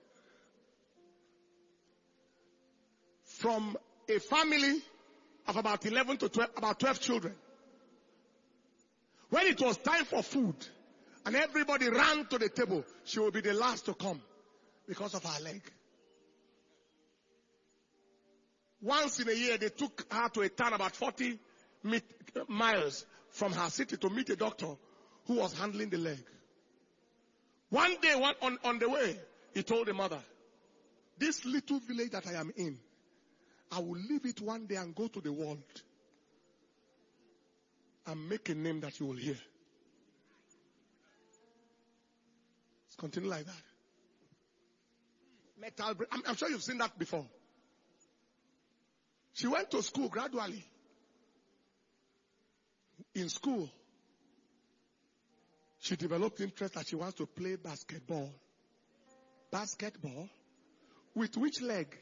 [SPEAKER 1] From a family of about eleven to twelve, about twelve children. When it was time for food, and everybody ran to the table, she would be the last to come because of her leg. Once in a year, they took her to a town about forty miles from her city to meet a doctor who was handling the leg. One day, one, on, on the way, he told the mother, this little village that I am in, I will leave it one day and go to the world and make a name that you will hear. Let's continue like that. Metal, I'm, I'm sure you've seen that before. She went to school gradually. In school, she developed interest that she wants to play basketball. Basketball? With which leg?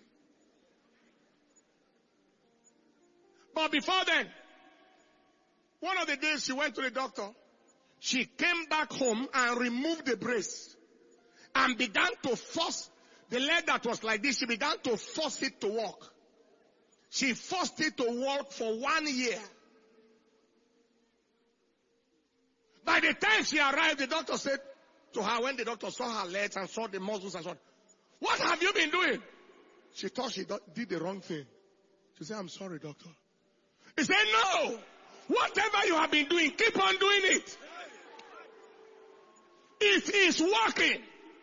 [SPEAKER 1] But before then, one of the days she went to the doctor, she came back home and removed the brace and began to force the leg that was like this. She began to force it to walk. She forced it to walk for one year. By the time she arrived, the doctor said to her, when the doctor saw her legs and saw the muscles and so on, what have you been doing? She thought she did the wrong thing. She said, I'm sorry, doctor. He said, no. Whatever you have been doing, keep on doing it. It is working.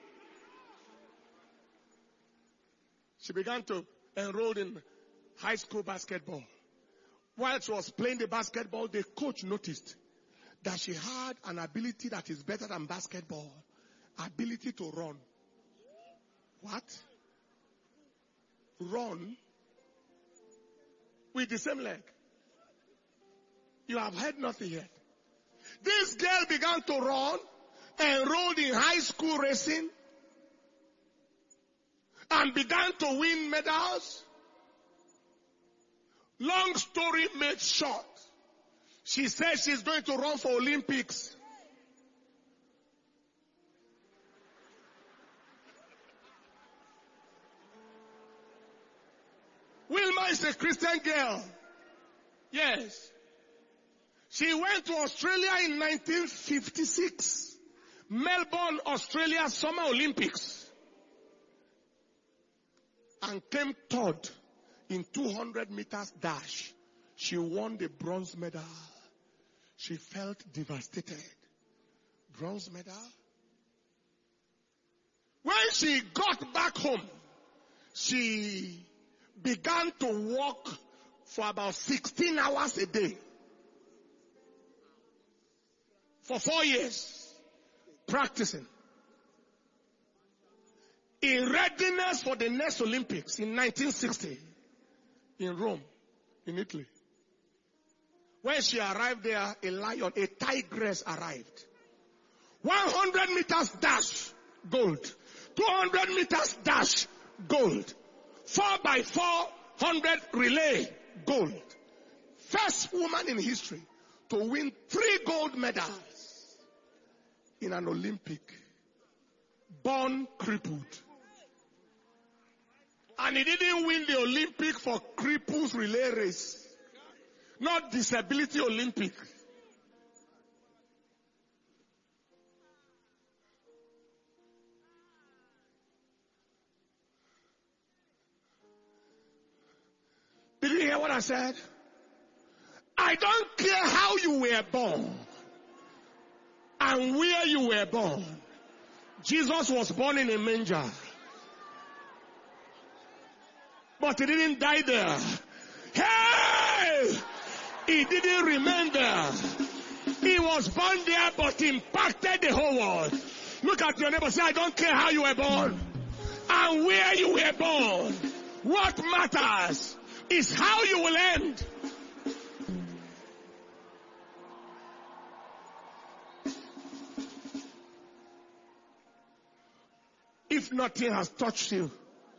[SPEAKER 1] She began to enroll in high school basketball. While she was playing the basketball, the coach noticed that she had an ability that is better than basketball. Ability to run. What? Run with the same leg. You have heard nothing yet. This girl began to run, enrolled in high school racing, and began to win medals. Long story made short. She says she's going to run for Olympics. Wilma is a Christian girl. Yes. She went to Australia in nineteen fifty-six. Melbourne, Australia Summer Olympics. And came third in two hundred meters dash. She won the bronze medal. She felt devastated. Bronze medal. When she got back home, she began to walk for about sixteen hours a day. For four years, practicing. In readiness for the next Olympics in nineteen sixty, in Rome, in Italy. When she arrived there, a lion, a tigress arrived. one hundred meters dash, gold. two hundred meters dash, gold. four by four hundred relay, gold. First woman in history to win three gold medals in an Olympic. Born crippled. And he didn't win the Olympic for cripples relay race. Not disability Olympic. Did you hear what I said? I don't care how you were born and where you were born. Jesus was born in a manger. But he didn't die there. Hey! He didn't remain there. was born there but impacted the whole world. Look at your neighbor, say, I don't care how you were born and where you were born. What matters is how you will end. If nothing has touched you,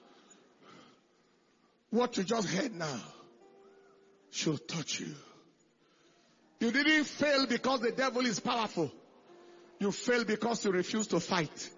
[SPEAKER 1] what you just heard now should touch you. You didn't fail because the devil is powerful. You failed because you refused to fight.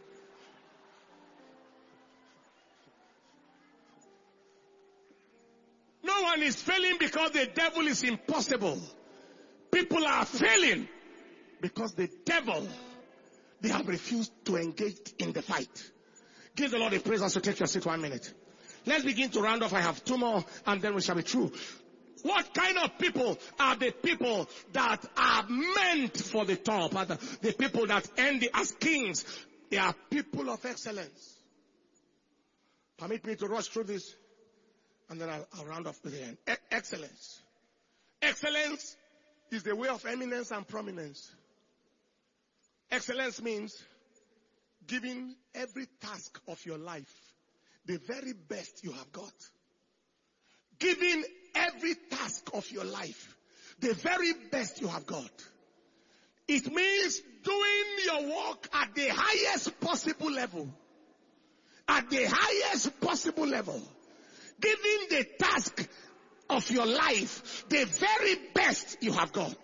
[SPEAKER 1] No one is failing because the devil is impossible. People are failing because the devil, they have refused to engage in the fight. Give the Lord a praise as you take your seat one minute. Let's begin to round off. I have two more and then we shall be through. What kind of people are the people that are meant for the top? Are the, the people that end as kings? They are people of excellence. Permit me to rush through this and then I'll, I'll round off with the end. E- excellence. Excellence is the way of eminence and prominence. Excellence means giving every task of your life the very best you have got. Giving every task of your life the very best you have got. It means doing your work at the highest possible level. At the highest possible level. Giving the task of your life the very best you have got.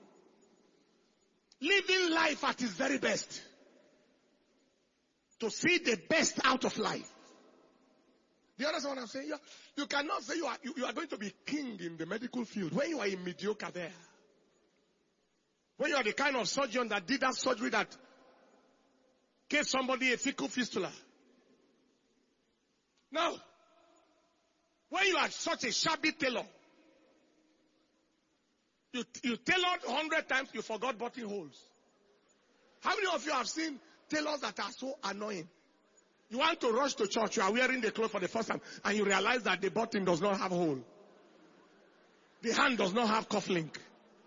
[SPEAKER 1] Living life at its very best. To see the best out of life. Do you understand what I'm saying? You, you cannot say you are, you, you are going to be king in the medical field when you are a mediocre there. When you are the kind of surgeon that did that surgery that gave somebody a fecal fistula. Now, when you are such a shabby tailor, you, you tailored a hundred times, you forgot buttonholes. How many of you have seen tailors that are so annoying? You want to rush to church, you are wearing the clothes for the first time, and you realize that the button does not have a hole. The hand does not have cuff link.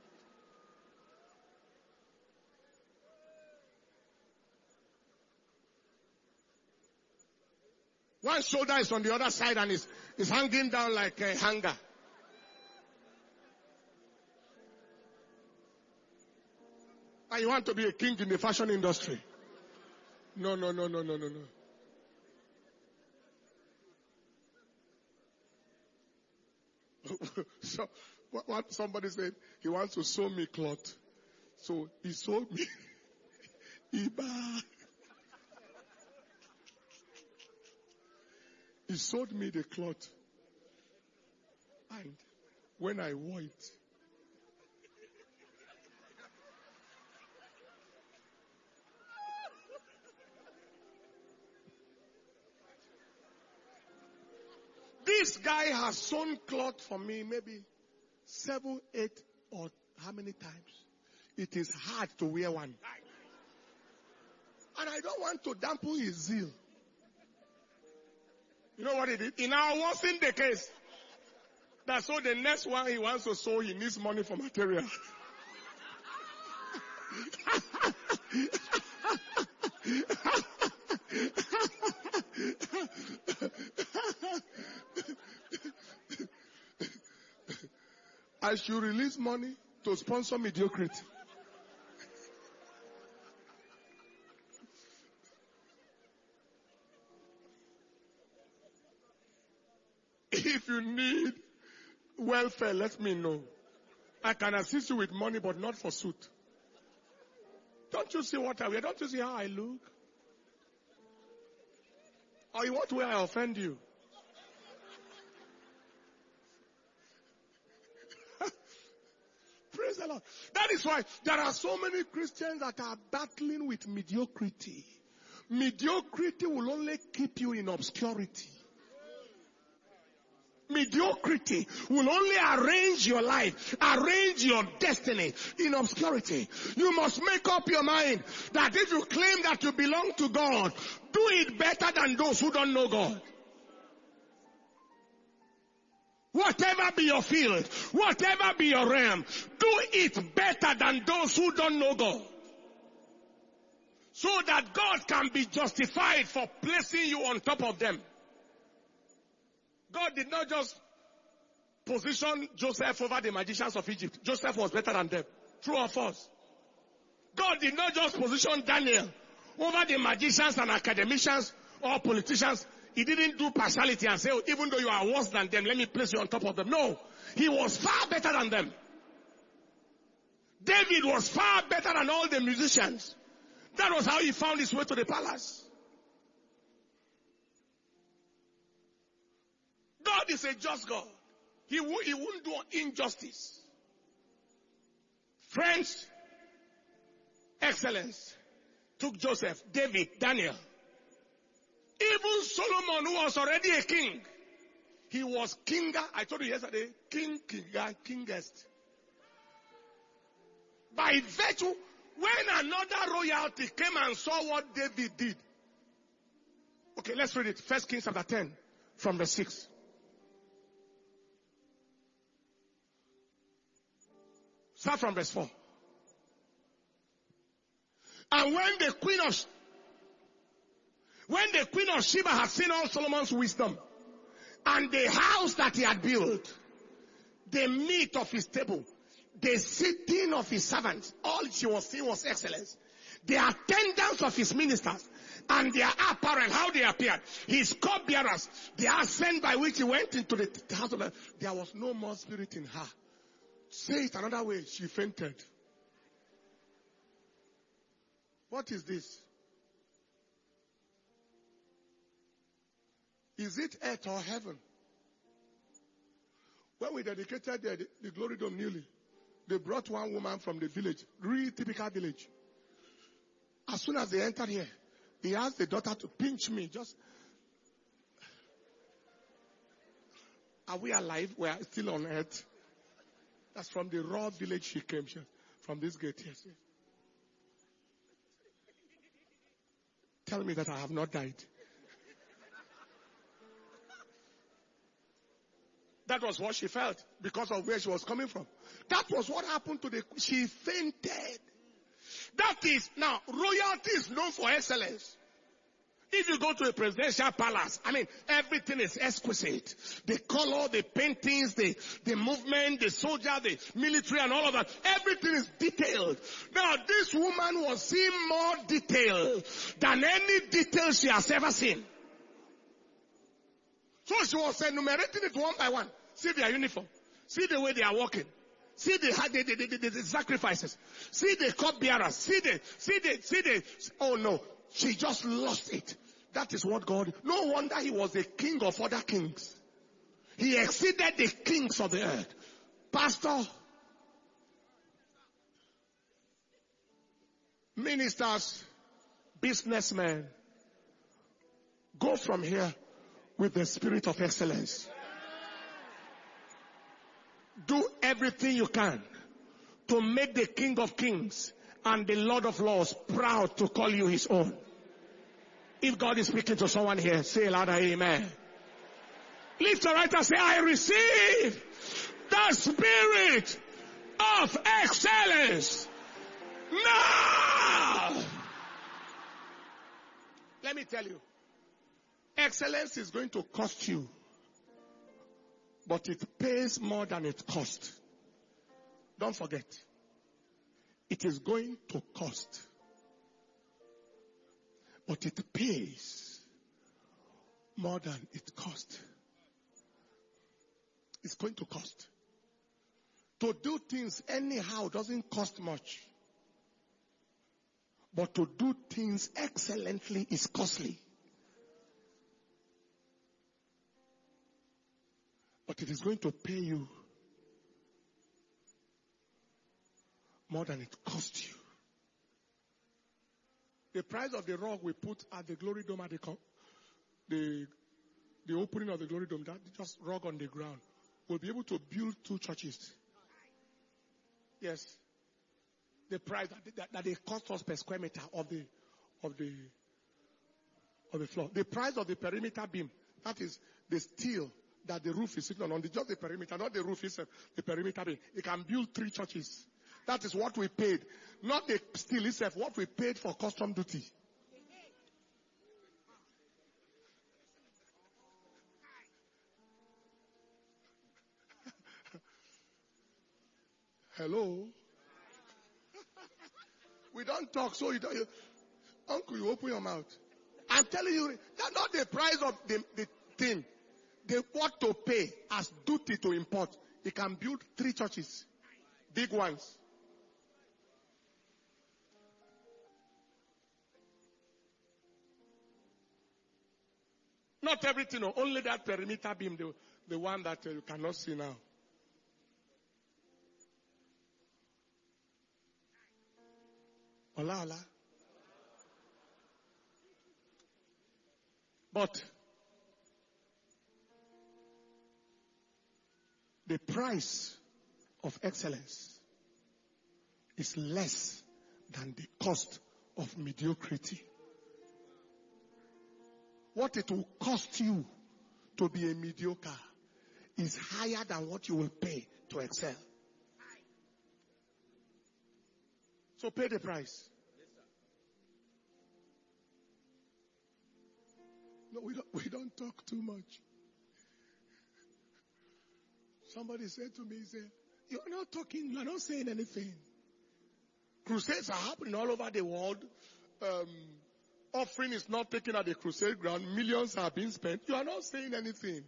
[SPEAKER 1] One shoulder is on the other side and is, is hanging down like a hanger. And you want to be a king in the fashion industry. No, no, no, no, no, no, no. So, what, what somebody said, he wants to sew me cloth. So, he sewed me. Iba. He sewed me the cloth. And when I wore it, this guy has sewn cloth for me maybe seven, eight, or how many times? It is hard to wear one. And I don't want to dampen his zeal. You know what he did? He now wasn't the case. That's so the next one he wants to sew, he needs money for material. I should release money to sponsor mediocrity. If you need welfare, let me know. I can assist you with money, but not for suit. Don't you see what I wear? Don't you see how I look? Or you want where I offend you? Praise the Lord. That is why there are so many Christians that are battling with mediocrity. Mediocrity will only keep you in obscurity. Mediocrity will only arrange your life, arrange your destiny in obscurity. You must make up your mind that if you claim that you belong to God, do it better than those who don't know God. Whatever be your field, whatever be your realm, do it better than those who don't know God. So that God can be justified for placing you on top of them. God did not just position Joseph over the magicians of Egypt. Joseph was better than them. True or false? God did not just position Daniel over the magicians and academicians or politicians. He didn't do partiality and say, oh, even though you are worse than them, let me place you on top of them. No. He was far better than them. David was far better than all the musicians. That was how he found his way to the palace. God is a just God. He, w- he won't do injustice. Friends, excellence took Joseph, David, Daniel. Even Solomon, who was already a king, he was kinger. I told you yesterday, king, kinga, kingest. By virtue, when another royalty came and saw what David did. Okay, let's read it. First Kings chapter ten, from verse six. Start from verse four. And when the queen of when the queen of Sheba had seen all Solomon's wisdom and the house that he had built, the meat of his table, the sitting of his servants, all she was seeing was excellence. The attendance of his ministers and their apparel, how they appeared, his cupbearers, the ascent by which he went into the house of God, there was no more spirit in her. Say it another way, she fainted. What is this? Is it earth or heaven? When we dedicated the, the Glory Dome newly, they brought one woman from the village, really typical village. As soon as they entered here, he asked the daughter to pinch me. Just, are we alive? We are still on earth. That's from the raw village she came. She, from this gate here. See? Tell me that I have not died. That was what she felt because of where she was coming from. That was what happened to the, she fainted. That is, now, royalty is known for excellence. If you go to a presidential palace, I mean, everything is exquisite. The color, the paintings, the, the movement, the soldier, the military and all of that. Everything is detailed. Now, this woman was seeing more detail than any detail she has ever seen. So she was enumerating it one by one. See their uniform. See the way they are walking. See the, the, the, the, the, the sacrifices. See the cupbearers. See the, see the, see the, oh no. She just lost it. That is what God, no wonder he was the king of other kings. He exceeded the kings of the earth. Pastor, ministers, businessmen, go from here with the spirit of excellence. Do everything you can to make the King of Kings and the Lord of Lords proud to call you his own. If God is speaking to someone here, say louder, amen. Lift your right hand and say, I receive the spirit of excellence now. Let me tell you, excellence is going to cost you, but it pays more than it costs. Don't forget. It is going to cost, but it pays more than it costs. It's going to cost. To do things anyhow doesn't cost much. But to do things excellently is costly. But it is going to pay you more than it cost you. The price of the rug we put at the Glory Dome at the, the, the opening of the Glory Dome, that just rug on the ground, will be able to build two churches. Yes. The price that, that, that they cost us per square meter of the, of the, of the floor. The price of the perimeter beam, that is the steel that the roof is sitting on, on the, just the perimeter, not the roof itself, the perimeter. It can build three churches. That is what we paid. Not the steel itself, what we paid for custom duty. Hello? We don't talk, so you don't, you, uncle, you open your mouth. I'm telling you, that's not the price of the, the thing. They what to pay as duty to import. It can build three churches. Big ones. Not everything, no, only that perimeter beam, the, the one that uh, you cannot see now. Ola, ola. But the price of excellence is less than the cost of mediocrity. What it will cost you to be a mediocre is higher than what you will pay to excel. So pay the price. No, we don't, we don't talk too much. Somebody said to me, he said, you're not talking, you're not saying anything. Crusades are happening all over the world. Um, offering is not taken at the crusade ground. Millions are being spent. You are not saying anything.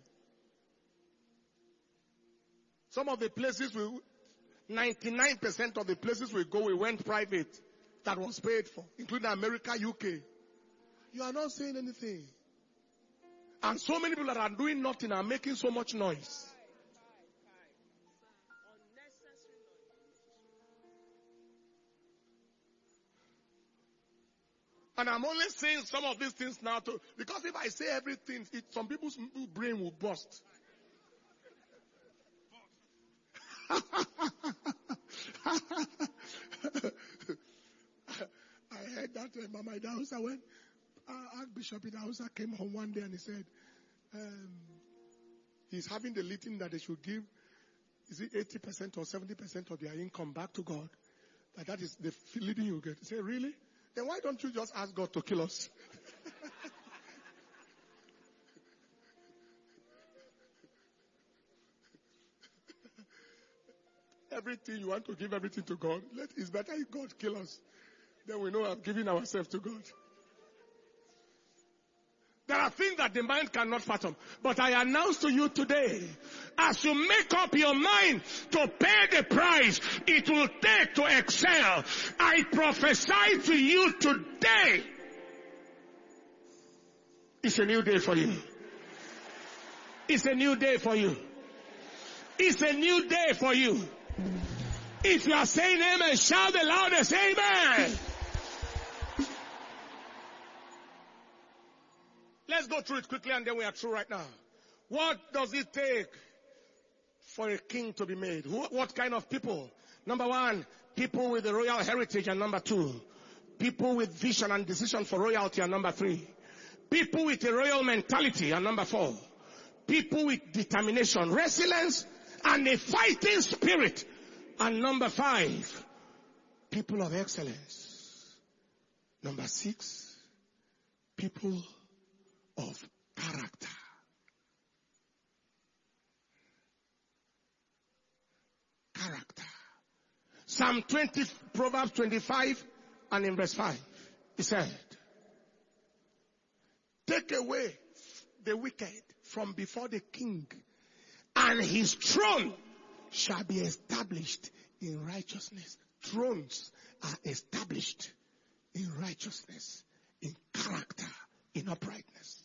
[SPEAKER 1] Some of the places we, ninety-nine percent of the places we go, we went private. That was paid for, including America, U K. You are not saying anything. And so many people that are doing nothing are making so much noise. And I'm only saying some of these things now to, because if I say everything, it, some people's brain will burst. I heard that uh, Mama Idausa when uh, Archbishop Idausa came home one day and he said, um, he's having the leading that they should give, is it eighty percent or seventy percent of their income back to God? That that is the leading you get. He said, really? Then why don't you just ask God to kill us? Everything you want to give everything to God, let, it's better if God kill us. Then we know I'm giving ourselves to God. There are things that the mind cannot fathom. But I announce to you today, as you make up your mind to pay the price it will take to excel, I prophesy to you today, it's a new day for you. It's a new day for you. It's a new day for you. If you are saying amen, shout the loudest, amen. Let's go through it quickly and then we are through right now. What does it take for a king to be made? What kind of people? Number one, people with the royal heritage, and number two, people with vision and decision for royalty, and number three, people with a royal mentality, and number four, people with determination, resilience, and a fighting spirit, and number five, people of excellence. Number six, people of character. Character. Psalm twenty, Proverbs twenty-five, and in verse five, he said, take away the wicked from before the king, and his throne shall be established in righteousness. Thrones are established in righteousness, in character, in uprightness.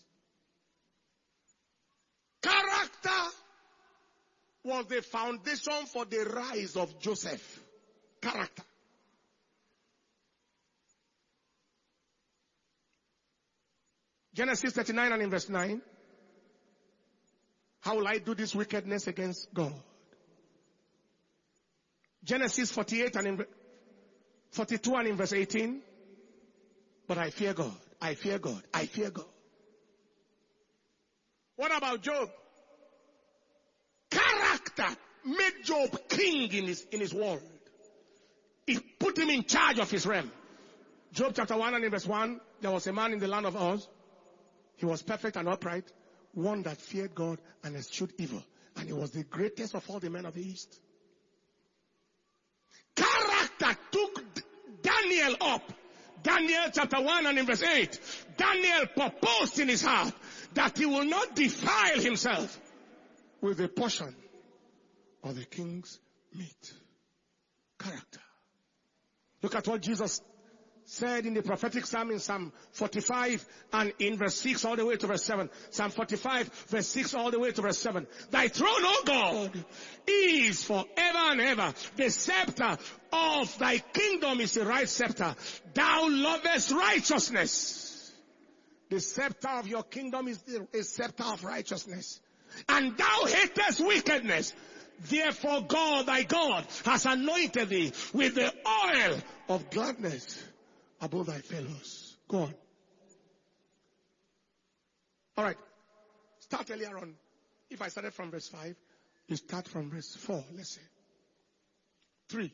[SPEAKER 1] Character was the foundation for the rise of Joseph. Character. Genesis thirty-nine and in verse nine. How will I do this wickedness against God? Genesis forty-eight and in forty-two and in verse eighteen. But I fear God. I fear God. I fear God. What about Job? Character made Job king in his, in his world. It put him in charge of his realm. Job chapter one and in verse one, there was a man in the land of Uz. He was perfect and upright, one that feared God and eschewed evil. And he was the greatest of all the men of the East. Character took Daniel up. Daniel chapter one and in verse eight. Daniel proposed in his heart that he will not defile himself with a portion of the king's meat. Character. Look at what Jesus said in the prophetic psalm in Psalm forty-five and in verse six all the way to verse seven. Psalm forty-five verse six all the way to verse seven. Thy throne, O God, is forever and ever. The scepter of thy kingdom is the right scepter. Thou lovest righteousness. The scepter of your kingdom is the a scepter of righteousness. And thou hatest wickedness. Therefore God, thy God, has anointed thee with the oil of gladness above thy fellows. Go on. All right. Start earlier on. If I started from verse five, you start from verse four. Let's say. Three.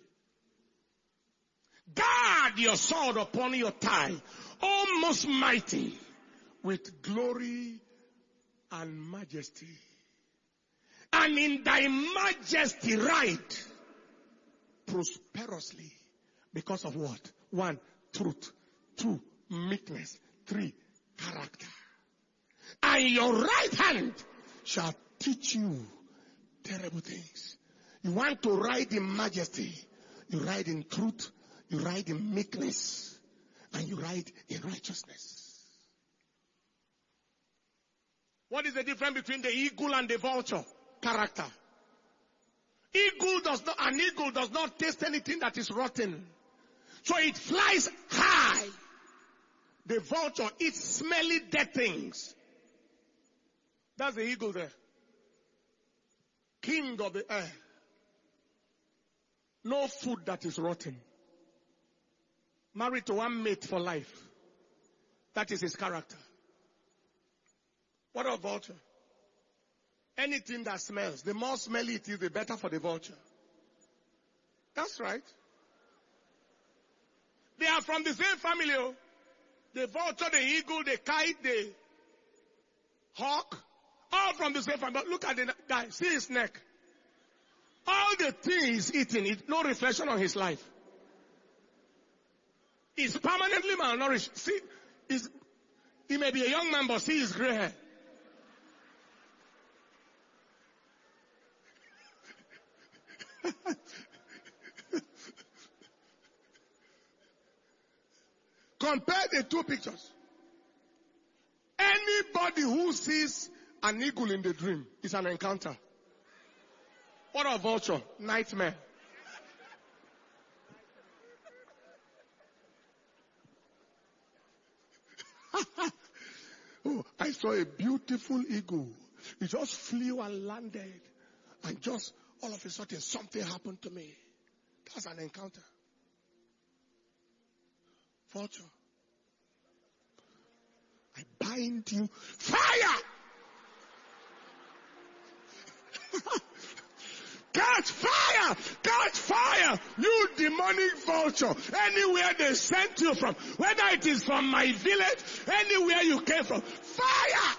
[SPEAKER 1] Guard your sword upon your thigh, O most mighty, with glory and majesty. And in thy majesty ride prosperously. Because of what? One, truth. Two, meekness. Three, character. And your right hand shall teach you terrible things. You want to ride in majesty. You ride in truth. You ride in meekness. And you ride in righteousness. What is the difference between the eagle and the vulture? Character. Eagle does not, an eagle does not taste anything that is rotten. So it flies high. The vulture eats smelly dead things. That's the eagle there. King of the air. No food that is rotten. Married to one mate for life. That is his character. What about vulture? Anything that smells, the more smelly it is, the better for the vulture. That's right. They are from the same family. Oh. The vulture, the eagle, the kite, the hawk, all from the same family. But look at the guy, see his neck. All the things he's eating, it, no reflection on his life. He's permanently malnourished. See, he's, he may be a young man, but see his gray hair. Compare the two pictures. Anybody who sees an eagle in the dream is an encounter. What a vulture, nightmare. Oh, I saw a beautiful eagle. It just flew and landed. And just all of a sudden something happened to me. That's an encounter. Vulture. I bind you. Fire! Catch fire! Catch fire! You demonic vulture. Anywhere they sent you from, whether it is from my village, anywhere you came from, fire!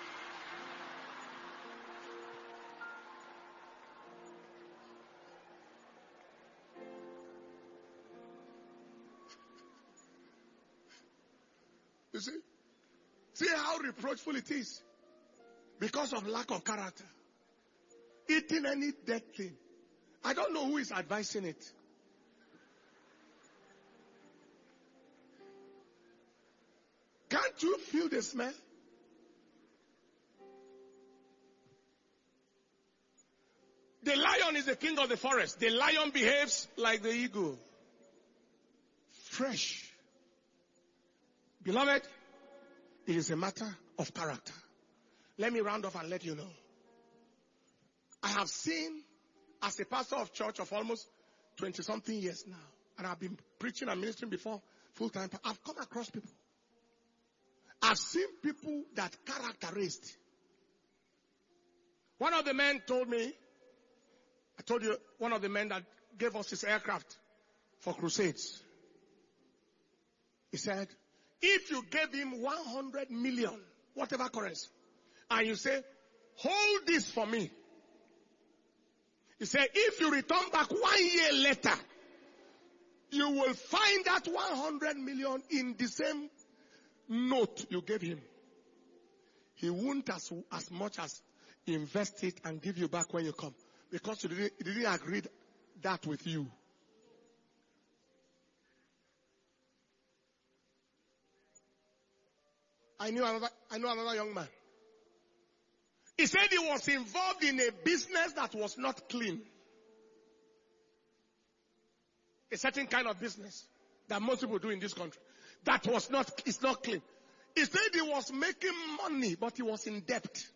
[SPEAKER 1] You see? See how reproachful it is. Because of lack of character. Eating any dead thing. I don't know who is advising it. Can't you feel the smell? The lion is the king of the forest. The lion behaves like the eagle. Fresh. Beloved, it is a matter of character. Let me round off and let you know. I have seen, as a pastor of church of almost twenty something years now, and I've been preaching and ministering before full time, I've come across people. I've seen people that character raised. One of the men told me told you one of the men that gave us his aircraft for crusades. He said, if you gave him one hundred million, whatever currency, and you say, hold this for me. He said, if you return back one year later, you will find that one hundred million in the same note you gave him. He won't as, as much as invest it and give you back when you come. Because he didn't, he didn't agree that with you. I knew another, I know another young man. He said he was involved in a business that was not clean. A certain kind of business that most people do in this country. That was not, it's not clean. He said he was making money, but he was in debt.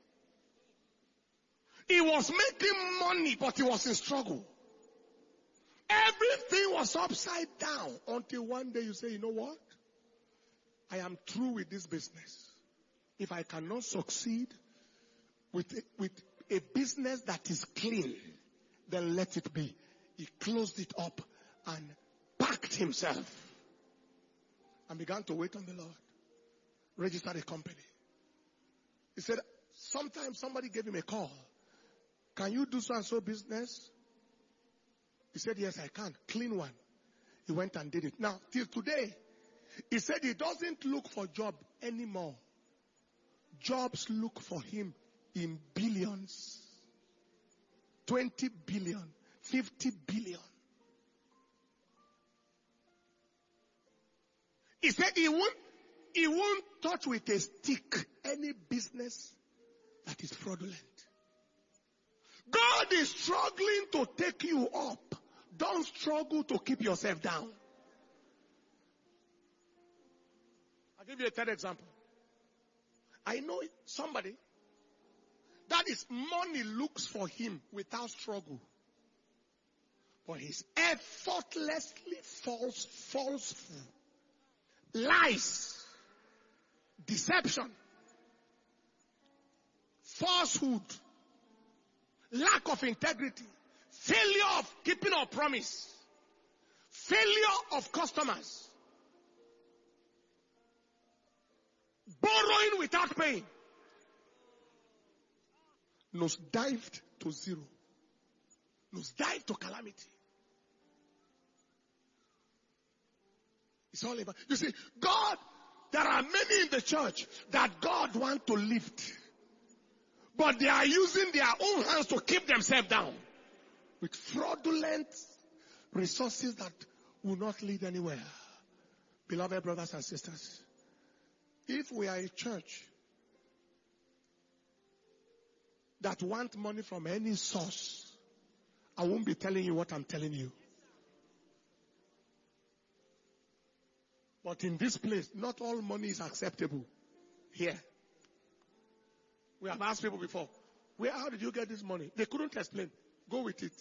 [SPEAKER 1] He was making money, but he was in struggle. Everything was upside down until one day you say, you know what? I am through with this business. If I cannot succeed with a, with a business that is clean, then let it be. He closed it up and packed himself and began to wait on the Lord. Registered a company. He said, sometimes somebody gave him a call. Can you do so and so business? He said, yes, I can. Clean one. He went and did it. Now, till today, he said he doesn't look for job anymore. Jobs look for him in billions. twenty billion. fifty billion. He said he won't, he won't touch with a stick any business that is fraudulent. God is struggling to take you up. Don't struggle to keep yourself down. I'll give you a third example. I know somebody that is money looks for him without struggle. But he's effortlessly false, falsehood, lies, deception, falsehood, lack of integrity, failure of keeping our promise, failure of customers, borrowing without paying, nose dived to zero, nose dived to calamity. It's all about, you see, God, there are many in the church that God wants to lift. But they are using their own hands to keep themselves down. With fraudulent resources that will not lead anywhere. Beloved brothers and sisters, if we are a church that want money from any source, I won't be telling you what I'm telling you. But in this place, not all money is acceptable here. We have asked people before, where, how did you get this money? They couldn't explain. Go with it.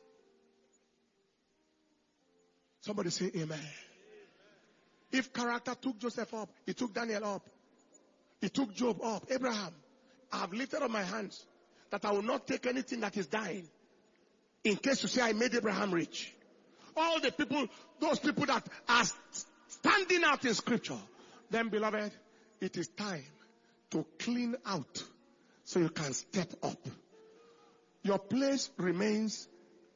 [SPEAKER 1] Somebody say amen. If character took Joseph up, it took Daniel up, it took Job up, Abraham, I have lifted up my hands that I will not take anything that is dying. In case you say I made Abraham rich. All the people, those people that are standing out in scripture, then beloved, it is time to clean out so you can step up. Your place remains.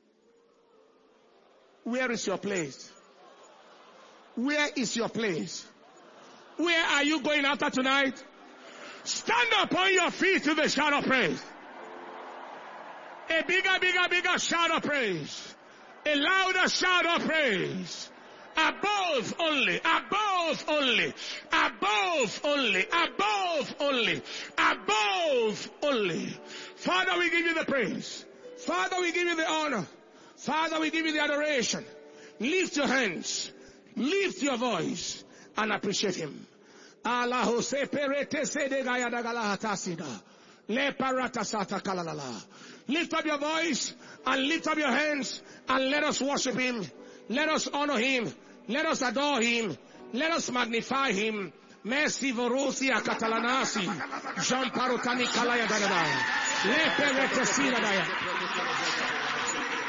[SPEAKER 1] Where is your place? Where is your place? Where are you going after tonight? Stand up on your feet to the shout of praise. A bigger, bigger, bigger shout of praise. A louder shout of praise. Above only, above only, above only, above only, above only. Father, we give you the praise. Father, we give you the honor. Father, we give you the adoration. Lift your hands, lift your voice, and appreciate him. Lift up your voice and lift up your hands and let us worship him. Let us honor him. Let us adore him. Let us magnify him. Merci vorosi a catalanasi. Jean Parotani Kalaya Dada. Le perete sina daya.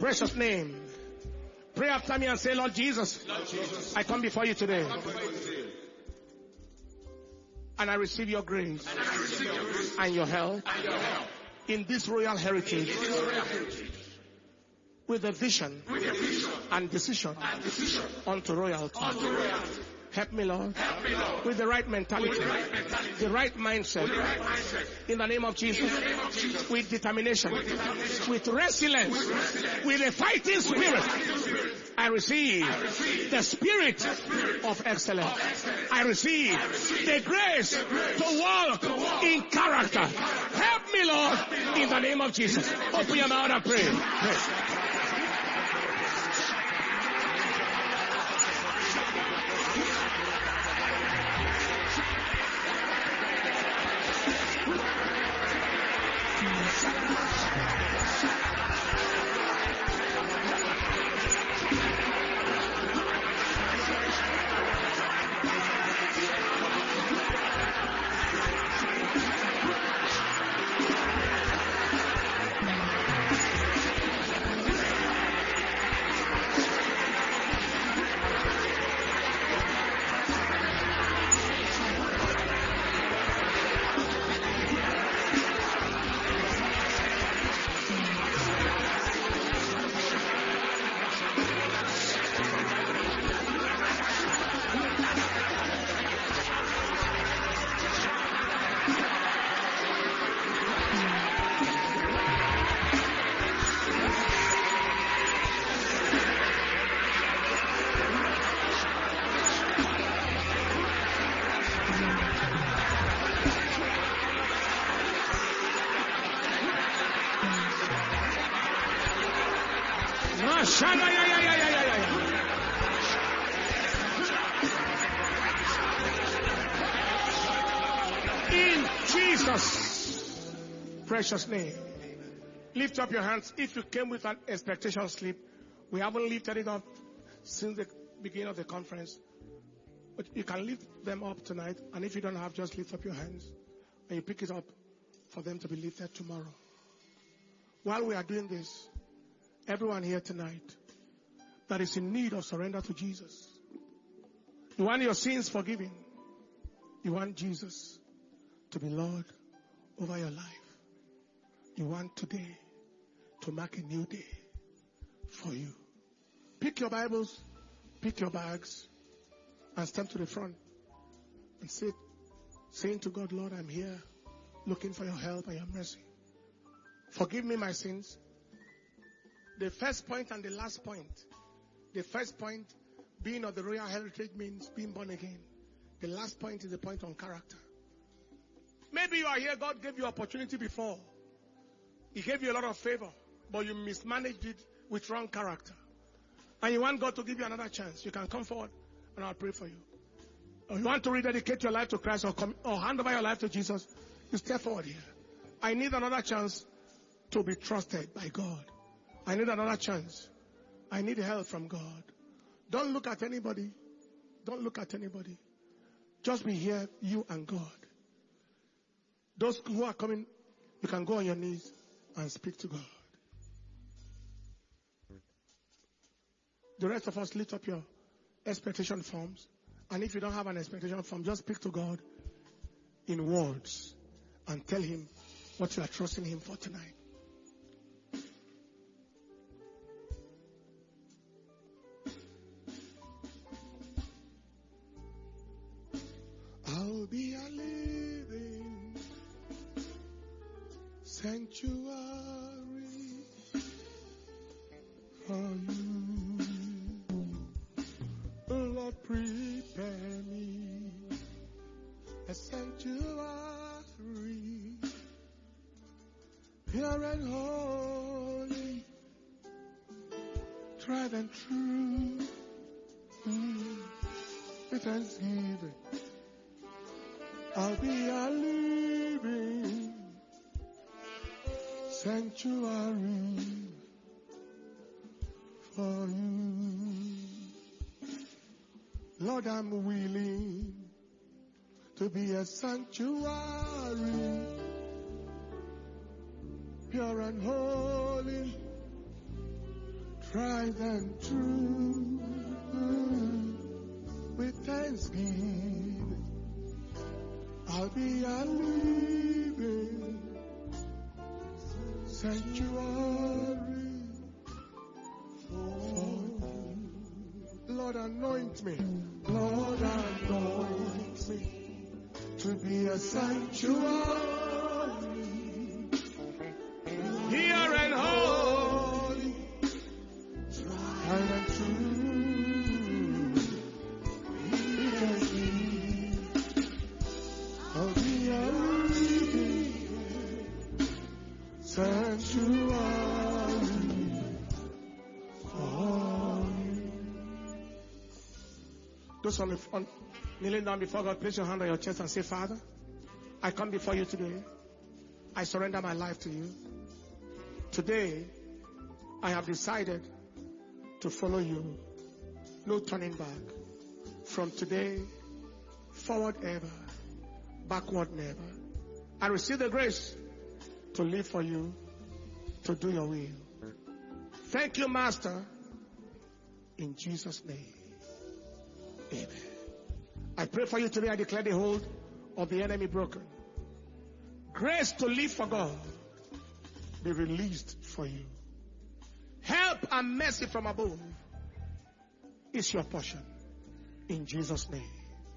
[SPEAKER 1] precious name. Pray after me and say, Lord Jesus,
[SPEAKER 2] Lord Jesus,
[SPEAKER 1] I come before you today.
[SPEAKER 2] I come before you today.
[SPEAKER 1] And I receive your grace
[SPEAKER 2] And I receive your grace
[SPEAKER 1] and your help
[SPEAKER 2] and your help
[SPEAKER 1] in this royal heritage
[SPEAKER 2] in this royal heritage
[SPEAKER 1] with a vision
[SPEAKER 2] with a vision
[SPEAKER 1] and decision
[SPEAKER 2] and decision
[SPEAKER 1] unto royalty.
[SPEAKER 2] unto royalty.
[SPEAKER 1] Help me, Lord,
[SPEAKER 2] Help me, Lord,
[SPEAKER 1] with the right mentality,
[SPEAKER 2] with the right mentality,
[SPEAKER 1] the right mindset,
[SPEAKER 2] with the right mindset.
[SPEAKER 1] in the name of Jesus,
[SPEAKER 2] In the name of Jesus,
[SPEAKER 1] with determination,
[SPEAKER 2] with determination,
[SPEAKER 1] with resilience,
[SPEAKER 2] with resilience,
[SPEAKER 1] with a fighting spirit.
[SPEAKER 2] fighting spirit.
[SPEAKER 1] I receive,
[SPEAKER 2] I receive
[SPEAKER 1] the spirit,
[SPEAKER 2] the spirit
[SPEAKER 1] of excellence.
[SPEAKER 2] of excellence.
[SPEAKER 1] I receive,
[SPEAKER 2] I receive
[SPEAKER 1] the grace,
[SPEAKER 2] the grace
[SPEAKER 1] to walk,
[SPEAKER 2] to walk
[SPEAKER 1] in character. Help me, Lord, in the name of Jesus. Open your mouth and pray. Pray. In Jesus' precious name. Lift up your hands. If you came with an expectation slip, we haven't lifted it up since the beginning of the conference. But you can lift them up tonight. And if you don't have, just lift up your hands. And you pick it up for them to be lifted tomorrow. While we are doing this, everyone here tonight that is in need of surrender to Jesus. You want your sins forgiven. You want Jesus to be Lord over your life. You want today to mark a new day for you. Pick your Bibles, pick your bags, and step to the front and sit, saying to God, Lord, I'm here looking for your help and your mercy. Forgive me my sins. The first point and the last point. The first point, being of the royal heritage, means being born again. The last point is the point on character. Maybe you are here, God gave you opportunity before. He gave you a lot of favor, but you mismanaged it with wrong character. And you want God to give you another chance. You can come forward and I'll pray for you. Or you want to rededicate your life to Christ or, come, or hand over your life to Jesus, you step forward here. I need another chance to be trusted by God. I need another chance. I need help from God. Don't look at anybody. Don't look at anybody. Just be here, you and God. Those who are coming, you can go on your knees and speak to God. The rest of us, lift up your expectation forms. And if you don't have an expectation form, just speak to God in words and tell him what you are trusting him for tonight. I'll be a living sanctuary for you. Lord, prepare me a sanctuary, pure and holy, tried and true, mm, with thanksgiving. I'll be a living sanctuary for you. Lord, I'm willing to be a sanctuary, pure and holy,
[SPEAKER 3] tried and true. With thanksgiving, I'll be a living sanctuary for you. Lord, anoint me. Lord, anoint me to be a sanctuary,
[SPEAKER 1] Here and holy.
[SPEAKER 3] tried and true. I'll be a living sanctuary for you.
[SPEAKER 1] Those on the front, kneeling down before God, place your hand on your chest and say, Father, I come before you today. I surrender my life to you. Today, I have decided to follow you. No turning back. From today, forward ever, backward never. I receive the grace to live for you, to do your will. Thank you, Master. In Jesus' name, amen. I pray for you today. I declare the hold of the enemy broken. Grace to live for God be released for you. Help and mercy from above is your portion. In Jesus' name.